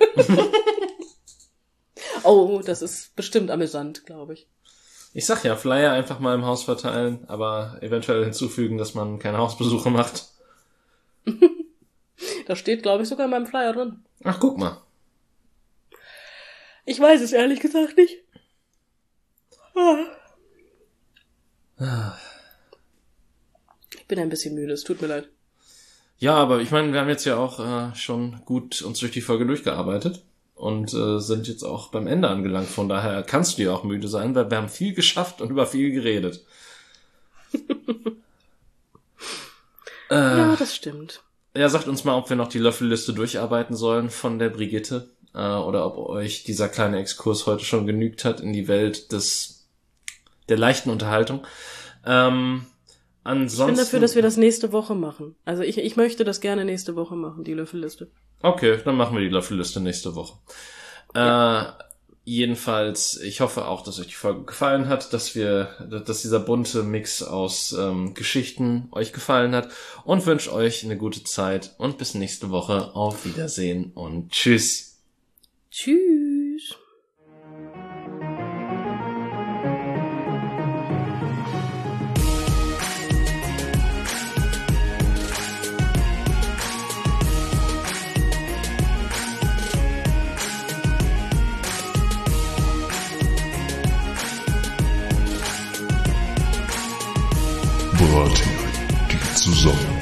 Oh, das ist bestimmt amüsant, glaube ich. Ich sag ja, Flyer einfach mal im Haus verteilen, aber eventuell hinzufügen, dass man keine Hausbesuche macht. Das steht, glaube ich, sogar in meinem Flyer drin. Ach, guck mal. Ich weiß es ehrlich gesagt nicht. Ich bin ein bisschen müde, es tut mir leid. Ja, aber ich meine, wir haben jetzt ja auch schon gut uns durch die Folge durchgearbeitet. und sind jetzt auch beim Ende angelangt. Von daher kannst du dir auch müde sein, weil wir haben viel geschafft und über viel geredet. Ja, das stimmt. Ja, sagt uns mal, ob wir noch die Löffelliste durcharbeiten sollen von der Brigitte oder ob euch dieser kleine Exkurs heute schon genügt hat in die Welt der leichten Unterhaltung. Ansonsten, ich bin dafür, dass wir das nächste Woche machen. Also ich möchte das gerne nächste Woche machen, die Löffelliste. Okay, dann machen wir die Löffelliste nächste Woche. Ja. Jedenfalls, ich hoffe auch, dass euch die Folge gefallen hat, dass dieser bunte Mix aus Geschichten euch gefallen hat und wünsche euch eine gute Zeit und bis nächste Woche. Auf Wiedersehen und tschüss. Tschüss. Braten, die zusammen